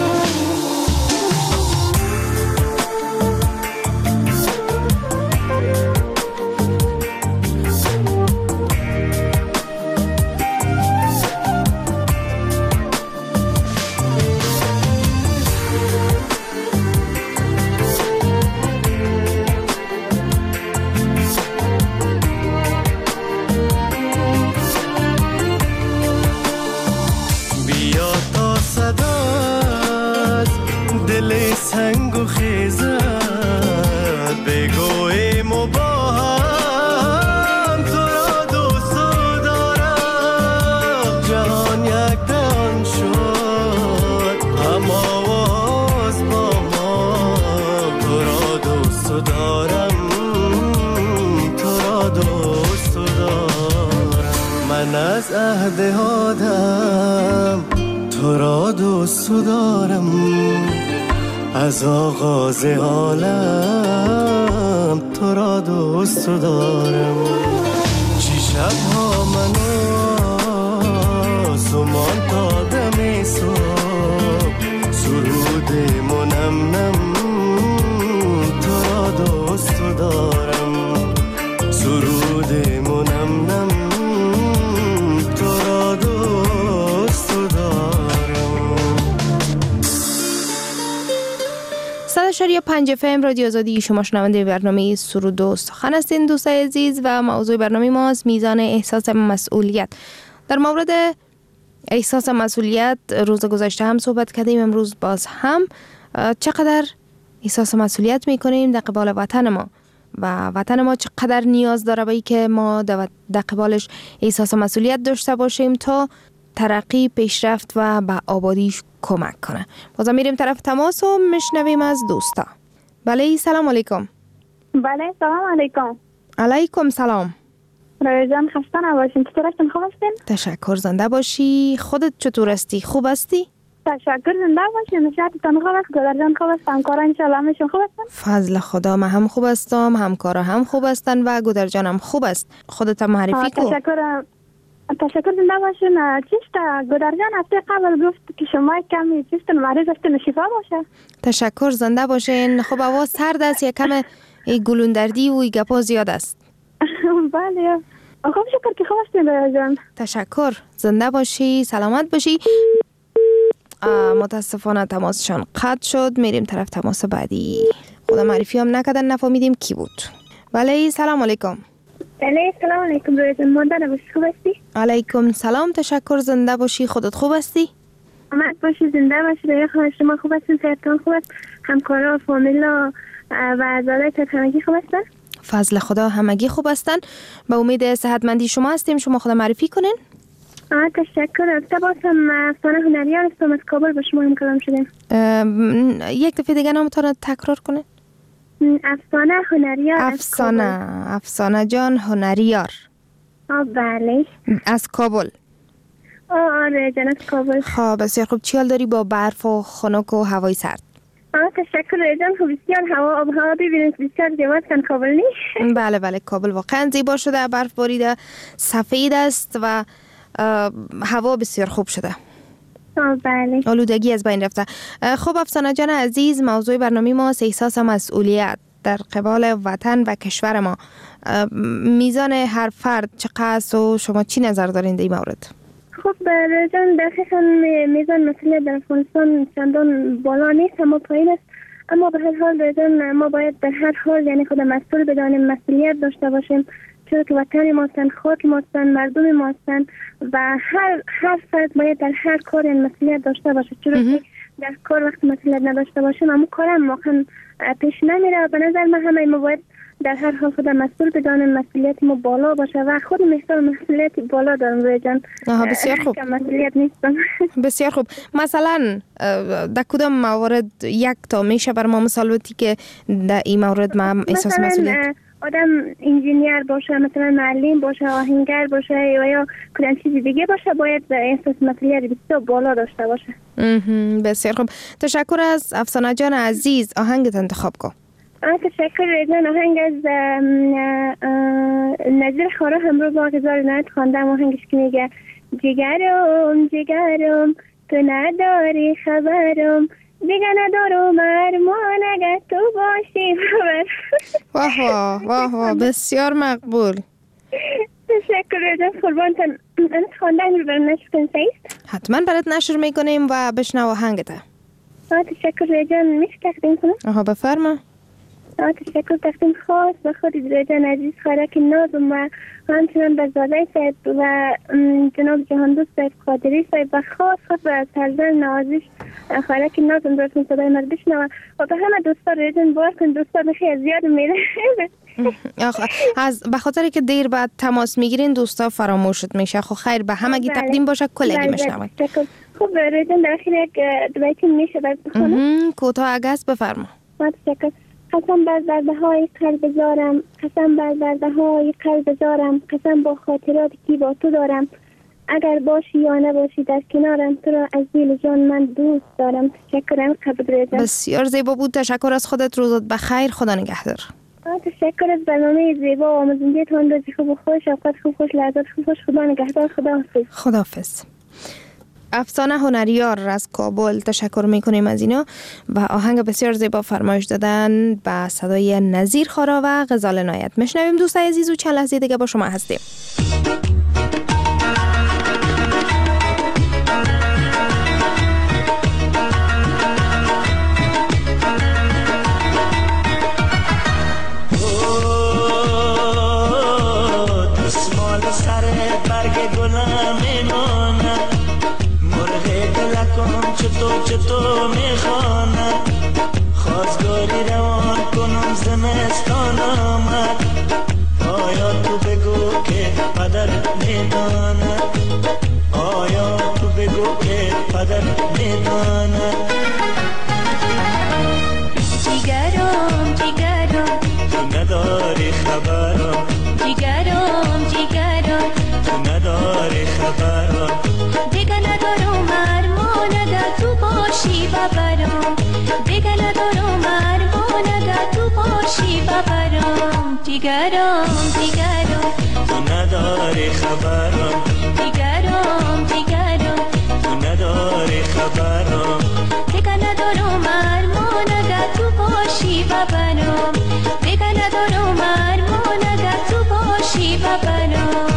سنگ و خیزد بگویم و با هم تو را دوست دارم. جهان یک دهان شد هم آواز با ما تو را دوست دارم، تو را دوست دارم. من از عهد آدم تو را دوست دارم، از آغاز عالم تو را دوست دارم. چی شبها منو سمان تا دم صبح سرود منم نم تو را دوست دارم، سرود منم نم تو را دوست دارم. صد و پنج اف ام رادیو آزادی، شما شنونده برنامه سرود و سخن هستین دوستای عزیز و موضوع برنامه ماست میزان احساس مسئولیت. در مورد احساس مسئولیت روز گذشته هم صحبت کردیم، امروز باز هم چقدر احساس مسئولیت میکنیم در قبال وطن ما. و وطن ما چقدر نیاز داره به این که ما در قبالش احساس مسئولیت داشته باشیم تا ترقی، پیشرفت و به آبادیش کمک کنه. بازم میریم طرف تماس و میشنویم از دوستا. بله سلام علیکم. بله سلام علیکم. علیکم سلام. رای جان خسته نباشین. چطور هستین؟ خوب هستین؟ تشکر، زنده باشی. خودت چطور هستی؟ خوب هستی؟ تشکر، زنده باشین. نشاطتان خوب است؟ گودر جان خوب است؟ همکارا ان شاء الله همشون خوب هستن؟ فضل خدا، من هم خوب هستم، همکارا هم خوب هستن و گودر جان هم خوب است. خودت معرفی کن. تشکر. تشکر، زنده باشین. چیست گودر جان هفته قبل گفت که شما کمی چیست مریض هستین، شفا باشه. تشکر، زنده باشین. خب هوا سرد است، یک کم گلوندردی و گپا زیاد است. بله. خوب شکر که خوب هستین گودر جان. تشکر، زنده باشی، سلامت باشی. متاسفانه تماسشان قطع شد. میریم طرف تماس بعدی. خدا معرفی هم نکردن، نفهمیدیم کی بود. بله سلام علیکم. بله سلام علیکم. رویتون مانده نباشی، خوب هستی؟ علیکم سلام، تشکر، زنده باشی. خودت خوب هستی؟ آمد باشی، زنده باشی. روی خواهد شما خوب هستین؟ صحتتان خوب است؟ همکارا، فامیلا و عزادای همگی خوب هستن؟ فضل خدا، همگی خوب هستن. به امید صحتمندی شما هستیم. شما خدا معرفی کنین. آه تشکر. تباسم افسانه هنریار هستم، از کابل با شما هم کلام شدیم. یک دفعه دیگه نامتان تکرار کنه. افسانه هنریار. افسانه افسانه جان هنریار. آه بله. از کابل. آه آره جان، از کابل. خب بسیار خوب. چی حال داری با برف و خنک و هوای سرد؟ آه تشکر جان. خوب بسیار هوا آب هوا ببینید بسیار زیباست کن کابل نیست؟ بله بله، کابل واقعا زیبا شده، برف باریده، سفید است و هوا بسیار خوب شده. آه بله. آلودگی از بین رفته. خب افسانه جان عزیز، موضوع برنامه ما احساس مسئولیت در قبال وطن و کشور ما. میزان هر فرد چقدر و شما چی نظر دارین در این مورد؟ خب جان دقیقا میزان مسئولیت در افغانستان چندان بالا نیست، اما پایین است. اما به هر حال جان ما باید در هر حال یعنی خود مسئول بدانیم، مسئولیت داشته باشیم، چرا که وطن ما هستن، خاک ما هستن، مردم ما هستن و هر هر فرد باید در هر کار این مسئولیت داشته باشه. چرا که در کار وقت مسئولیت نداشته باشیم اما کارم واقعا پیش نمیره. به نظر من همه ما باید در هر حال خود مسئول بدانیم، مسئولیت ما بالا باشه و خود مثلا مسئولیت بالا دارم روی جان. آها بسیار خوب. مسئولیت نیستم. بسیار خوب. مثلا در کدام موارد یک تا میشه بر ما مثال بدی که در این مورد ما احساس مسئولیت؟ آدم انجینیر باشه، مثلا معلم باشه، آهنگر باشه یا یا کدام چیز دیگه باشه، باید احساس مسئولیت بسیار بالا داشته باشه. بسیار خوب. تشکر از افسانه جان عزیز. آهنگت انتخاب کن. تشکر جان. آهنگ از نظیر خارا همرو با هزار نایت خواندم. آهنگش که میگه جگرم جگرم تو نداری خبرم، دیگه ندارم ارمان اگر تو باشی. واه واه واه واه بسیار مقبول. تشکر جان. قربانتان. انت خواندن رو برای نشر کن سایست؟ حتما برات نشر میکنیم و بشنو آهنگته. تشکر جان. میشه تقدیم کنم؟ آها بفرما. تشکر. تقدیم خاص و خود جان عزیز خارک نازم و همچنان به زاده صاحب و جناب جهاندوست صاحب قادری صاحب و خاص خاص به سرزن نوازش خارک نازم درستون صدای مرد بشنوه و به همه دوستا ریجن بار کن. دوستا بخیر زیاد میره. از به خاطر که دیر بعد تماس میگیرین دوستا فراموشت میشه. خب خیر به همگی تقدیم باشه، کلگی میشنون. خوب ریجن در اخیر یک دویتون میشه باید بخونم؟ کوتاه اگست بفرما. تشکر. قسم بر زرده های قلب زارم، قسم بر زرده های قلب زارم، قسم با خاطراتی که با تو دارم، اگر باشی یا نباشی در کنارم، تو را از دل جان من دوست دارم. تشکرم. قبل بسیار زیبا بود. تشکر از خودت. روزت بخیر. خدا نگهدار. تشکر از برنامه زیبا و آموزنده‌تان. روزی خوب و خوش، اوقات خوب خوش، لحظات خوب خوش. خدا نگهدار. خداحافظ. خداحافظ. افسانه هنریار از کابل. تشکر میکنیم از اینا و آهنگ بسیار زیبا فرمایش دادن با صدای نظیر خارا و غزال نایت. میشنویم دوستای عزیز و چند لحظه دیگه با شما هستیم. تو میخوانم خواستگاری روان کنم زمستانم نداری خبرم جیگرم جیگرم تو نداری خبرم دیگه ندارم ارمان اگر تو باشی ببرم دیگه ندارم ارمان اگر تو باشی ببرم جیگرم جیگرم تو نداری خبرم جیگرم جیگرم تو نداری خبرم دیگه ندارم ارمان اگر تو باشی ببرم دیگه ندارم ارمان اگر تو باشی ببرم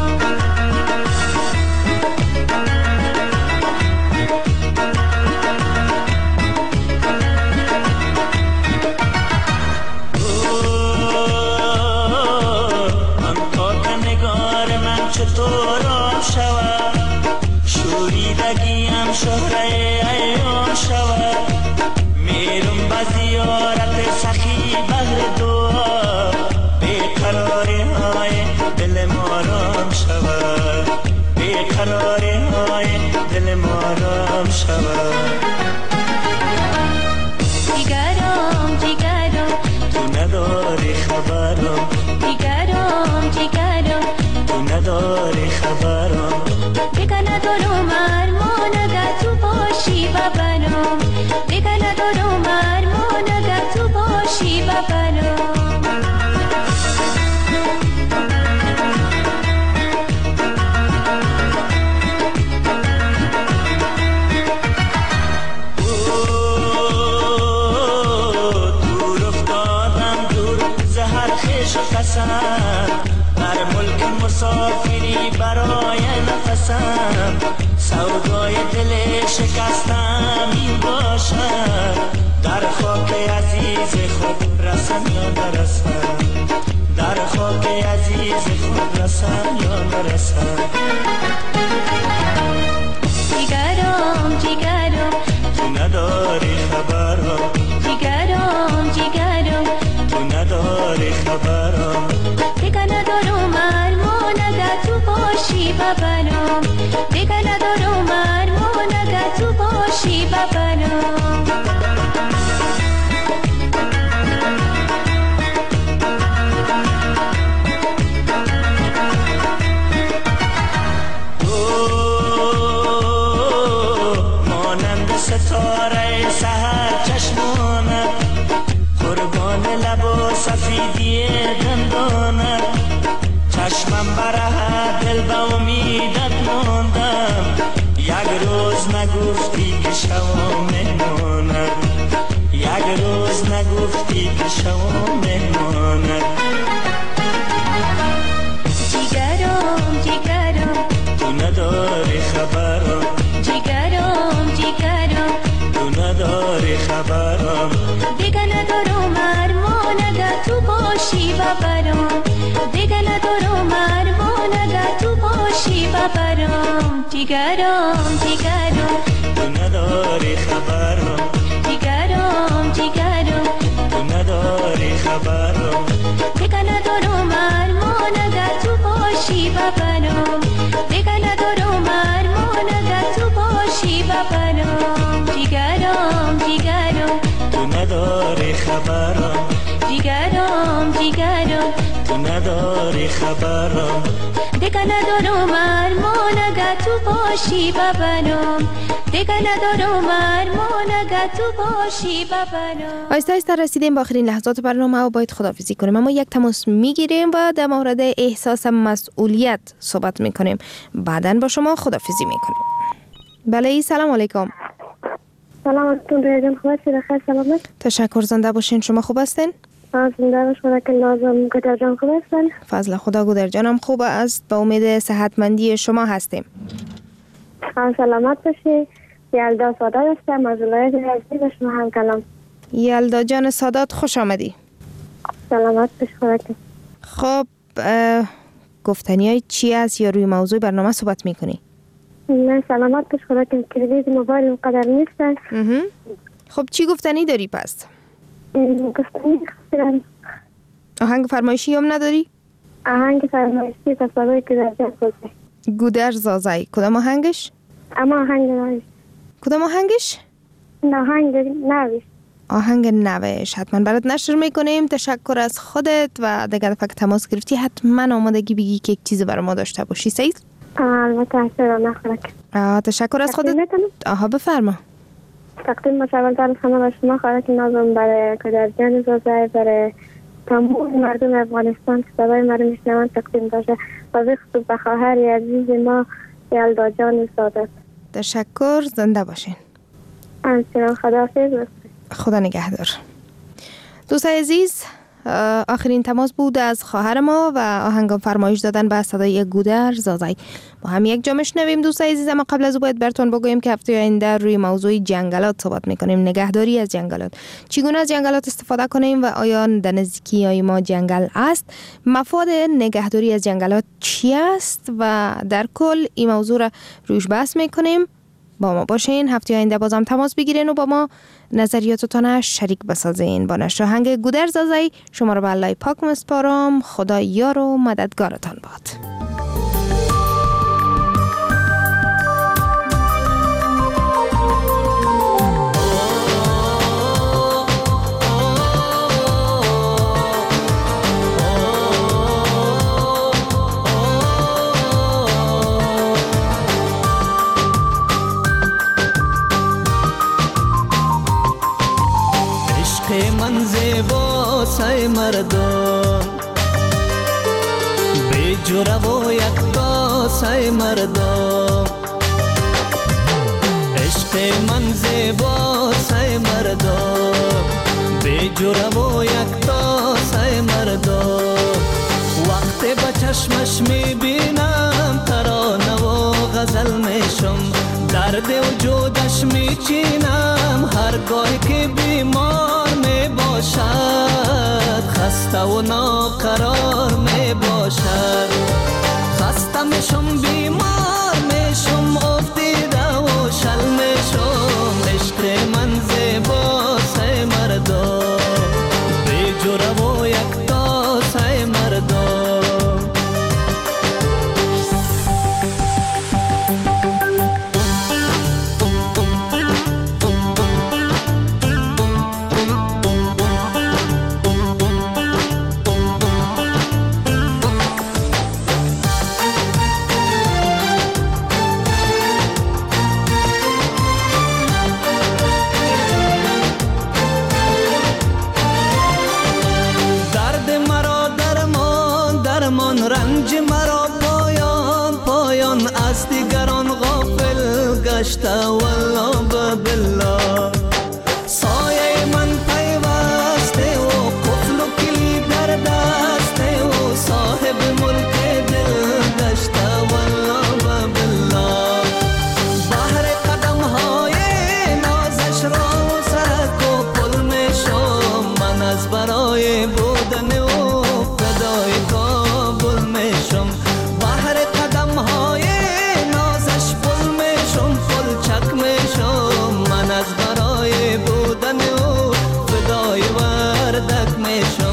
چطور شود شوریدگیم شهره ایام شود میرم به زیارت سخی بهر دعا بیقراری های دل مارم شود بیقراری های دل مارم شود جیگرم جیگرم تو نداری خبرم جیگرم جیگرم تو نداری خبرم دیگه ندارم ارمان اگر تو باشی ببرم دیگه ندارم ارمان اگر تو باشی ببرم دور افتادم دور زهر خیش و قسم در ملک مسافری برای نفسم سودای دل شکستم این باشد در خاک عزیز خود رسم یا نرسم در خاک عزیز خود رسم یا نرسم جیگرم جیگرم تو نداری خبرم جیگرم جیگرم تو نداری خبرم دیگه ندارم ارمان اگر تو باشی ببرم دیگه ندارم ارمان اگر تو باشی ببرم مانند ستاره سحر چشمانت قربان لب و سفیدی دندانت چشمم برهد دل به امیدت ماندم یک روز نگفتی که شوام مهمانت یک روز نگفتی که شوام مهمانت جیگرم جیگرم تو نداری خبرم جیگرم جیگرم تو نداری خبرم دیگه ندارم ارمان اگر تو باشی ببرم دیگه ندارم ارمان اگر تو باشی ببرم جیگرم جیگرم تو نداری خبرم جیگرم جیگرم تو نداری خبرم دیگه ندارم ارمان اگر تو باشی ببرم دیگه ندارم ارمان اگر تو باشی ببرم جیگرم جیگرم تو نداری خبرم جیگرم جیگرم تو نداری خبرم دیگه ندارم ارمان اگر تو باشی ببرم دیگه ندارم ارمان اگر تو باشی ببرم. آیسته آیسته رسیدیم با آخرین لحظات برنامه و باید خداحافظی کنیم، اما یک تماس میگیریم و در مورد احساس مسئولیت صحبت میکنیم. بعداً با شما خداحافظی میکنیم. بله، سلام علیکم. سلام علیکم ریاضان، خوب هستید؟ خیلی سلامت. تشکر، زنده باشین. شما خوب هستین؟ زنده باش خدا که لازم. گودر جان خوب هستن؟ فضل خدا گودر جانم خوب است، با امید صحتمندی شما هستیم. هم سلامت باشی. یلدا سادات هستم از ولایت یزدی، به شما هم کلام. یلدا جان سادات، خوش آمدی. سلامت باش خدا که. خب گفتنی های چی است یا روی موضوع برنامه صحبت میکنی؟ نه سلامت باش خدا که کلیدی موبایل قدر نیستن. خب چی گفتنی داری پس؟ گفتنی خیلی. آهنگ فرمایشی هم نداری؟ آهنگ فرمایشی تصاوی که در جا خوزه. گودر زازای، کدام آهنگش؟ اما آهنگ نویش. کدام آهنگش؟ نه آهنگ نویش. آهنگ نوش حتما برات نشر میکنیم. تشکر از خودت و دیگه دفعه تماس گرفتی حتما آمادگی بگی که یک چیز برای ما داشته باشی. سعید؟ البته اصلا نخورک. تشکر از خودت. آها بفرما. تقدیم مشاولتان خانه و شما خوراک نازم برای کدرجان زازه، برای تمام مردم افغانستان که صدای ما رو میشنوند تقدیم باشه و بخصوص به خواهر عزیز ما یلدا جان سعادت. تشکر، زنده باشین. همچنان خداحافظ. خدا نگهدار. دوستای عزیز، آخرین تماس بود از خواهر ما و آهنگ فرمایش دادن به صدای گودر زازای. با هم یک جا میشنویم دوستای عزیز. اما قبل از او باید براتون بگویم که هفته آینده روی موضوع جنگلات صحبت میکنیم، نگهداری از جنگلات، چگونه از جنگلات استفاده کنیم و آیا در نزدیکی های ما جنگل است، مفاد نگهداری از جنگلات چی است و در کل این موضوع را روش بحث میکنیم. با ما باشین. هفته آینده بازم تماس بگیرین و با ما نظریاتتان شریک بسازین. با نشر آهنگ گودر زازای شما رو به الله پاک مسپارم. خدا یار و مددگارتان باد. من زیبا سای مردم بی جوره و یکتا سای مردم، عشق من زیبا سای مردم بی جوره و یکتا سای مردم. وقتی به چشمش میبینم ترانه و غزل میشم، درد وجودش میچینم هرگاه که بیمار می باشد، خسته و ناقرار می باشد. خسته میشم بیمار میشم افتیده و شل میشم. عشق من زیبا سای مردم بی جوره و یکتا سای مردم. رنج مرا پایان پایان از دیگران غافل گشته والله بالله. سایه من پیوسته و قفل و کلید در دسته و صاحب ملک دل گشته والله بالله. بحر قدم های نازش را سرک و پل میشم من از برای بودن و فدای کابل میشم. بحر قدم های نازش پل میشم پل چک میشم من از برای بودن و فدای وردک میشم.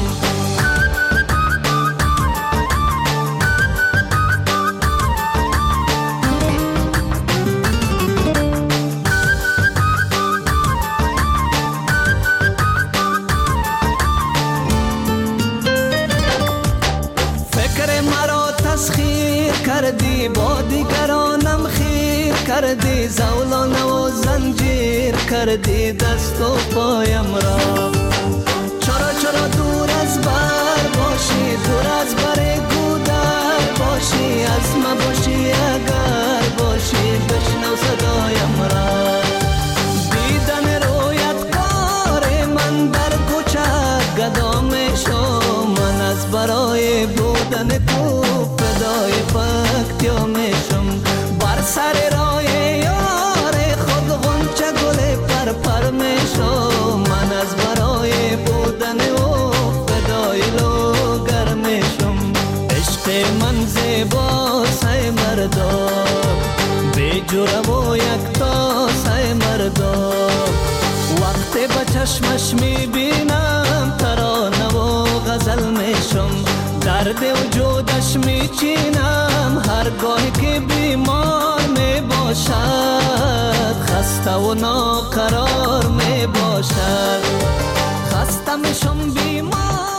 کردی با دیگرانم خیر کردی، زولانه و زنجیر کردی دست و پایم را. چرا چرا دور از بر باشی، دور از بر گودر باشی، از ما باشی اگر باشی بشنو صدایم را. دیدن رویت کار من در کوچه گدا میشم من از برای بودن تو فدای پکتیا میشم. بر سر راه یار خود غنچه گل پر پر میشم من از برای بودن او فدای لوگر میشم. عشق من زیبا سای مردم بی جوره و یکتا سای مردم. وقتی به چشمش میبینم ترانه و غزل میشم، درد وجودش میچینم هر گاهی که بیمار می باشد، خسته و ناقرار می باشد، خسته میشم بیمار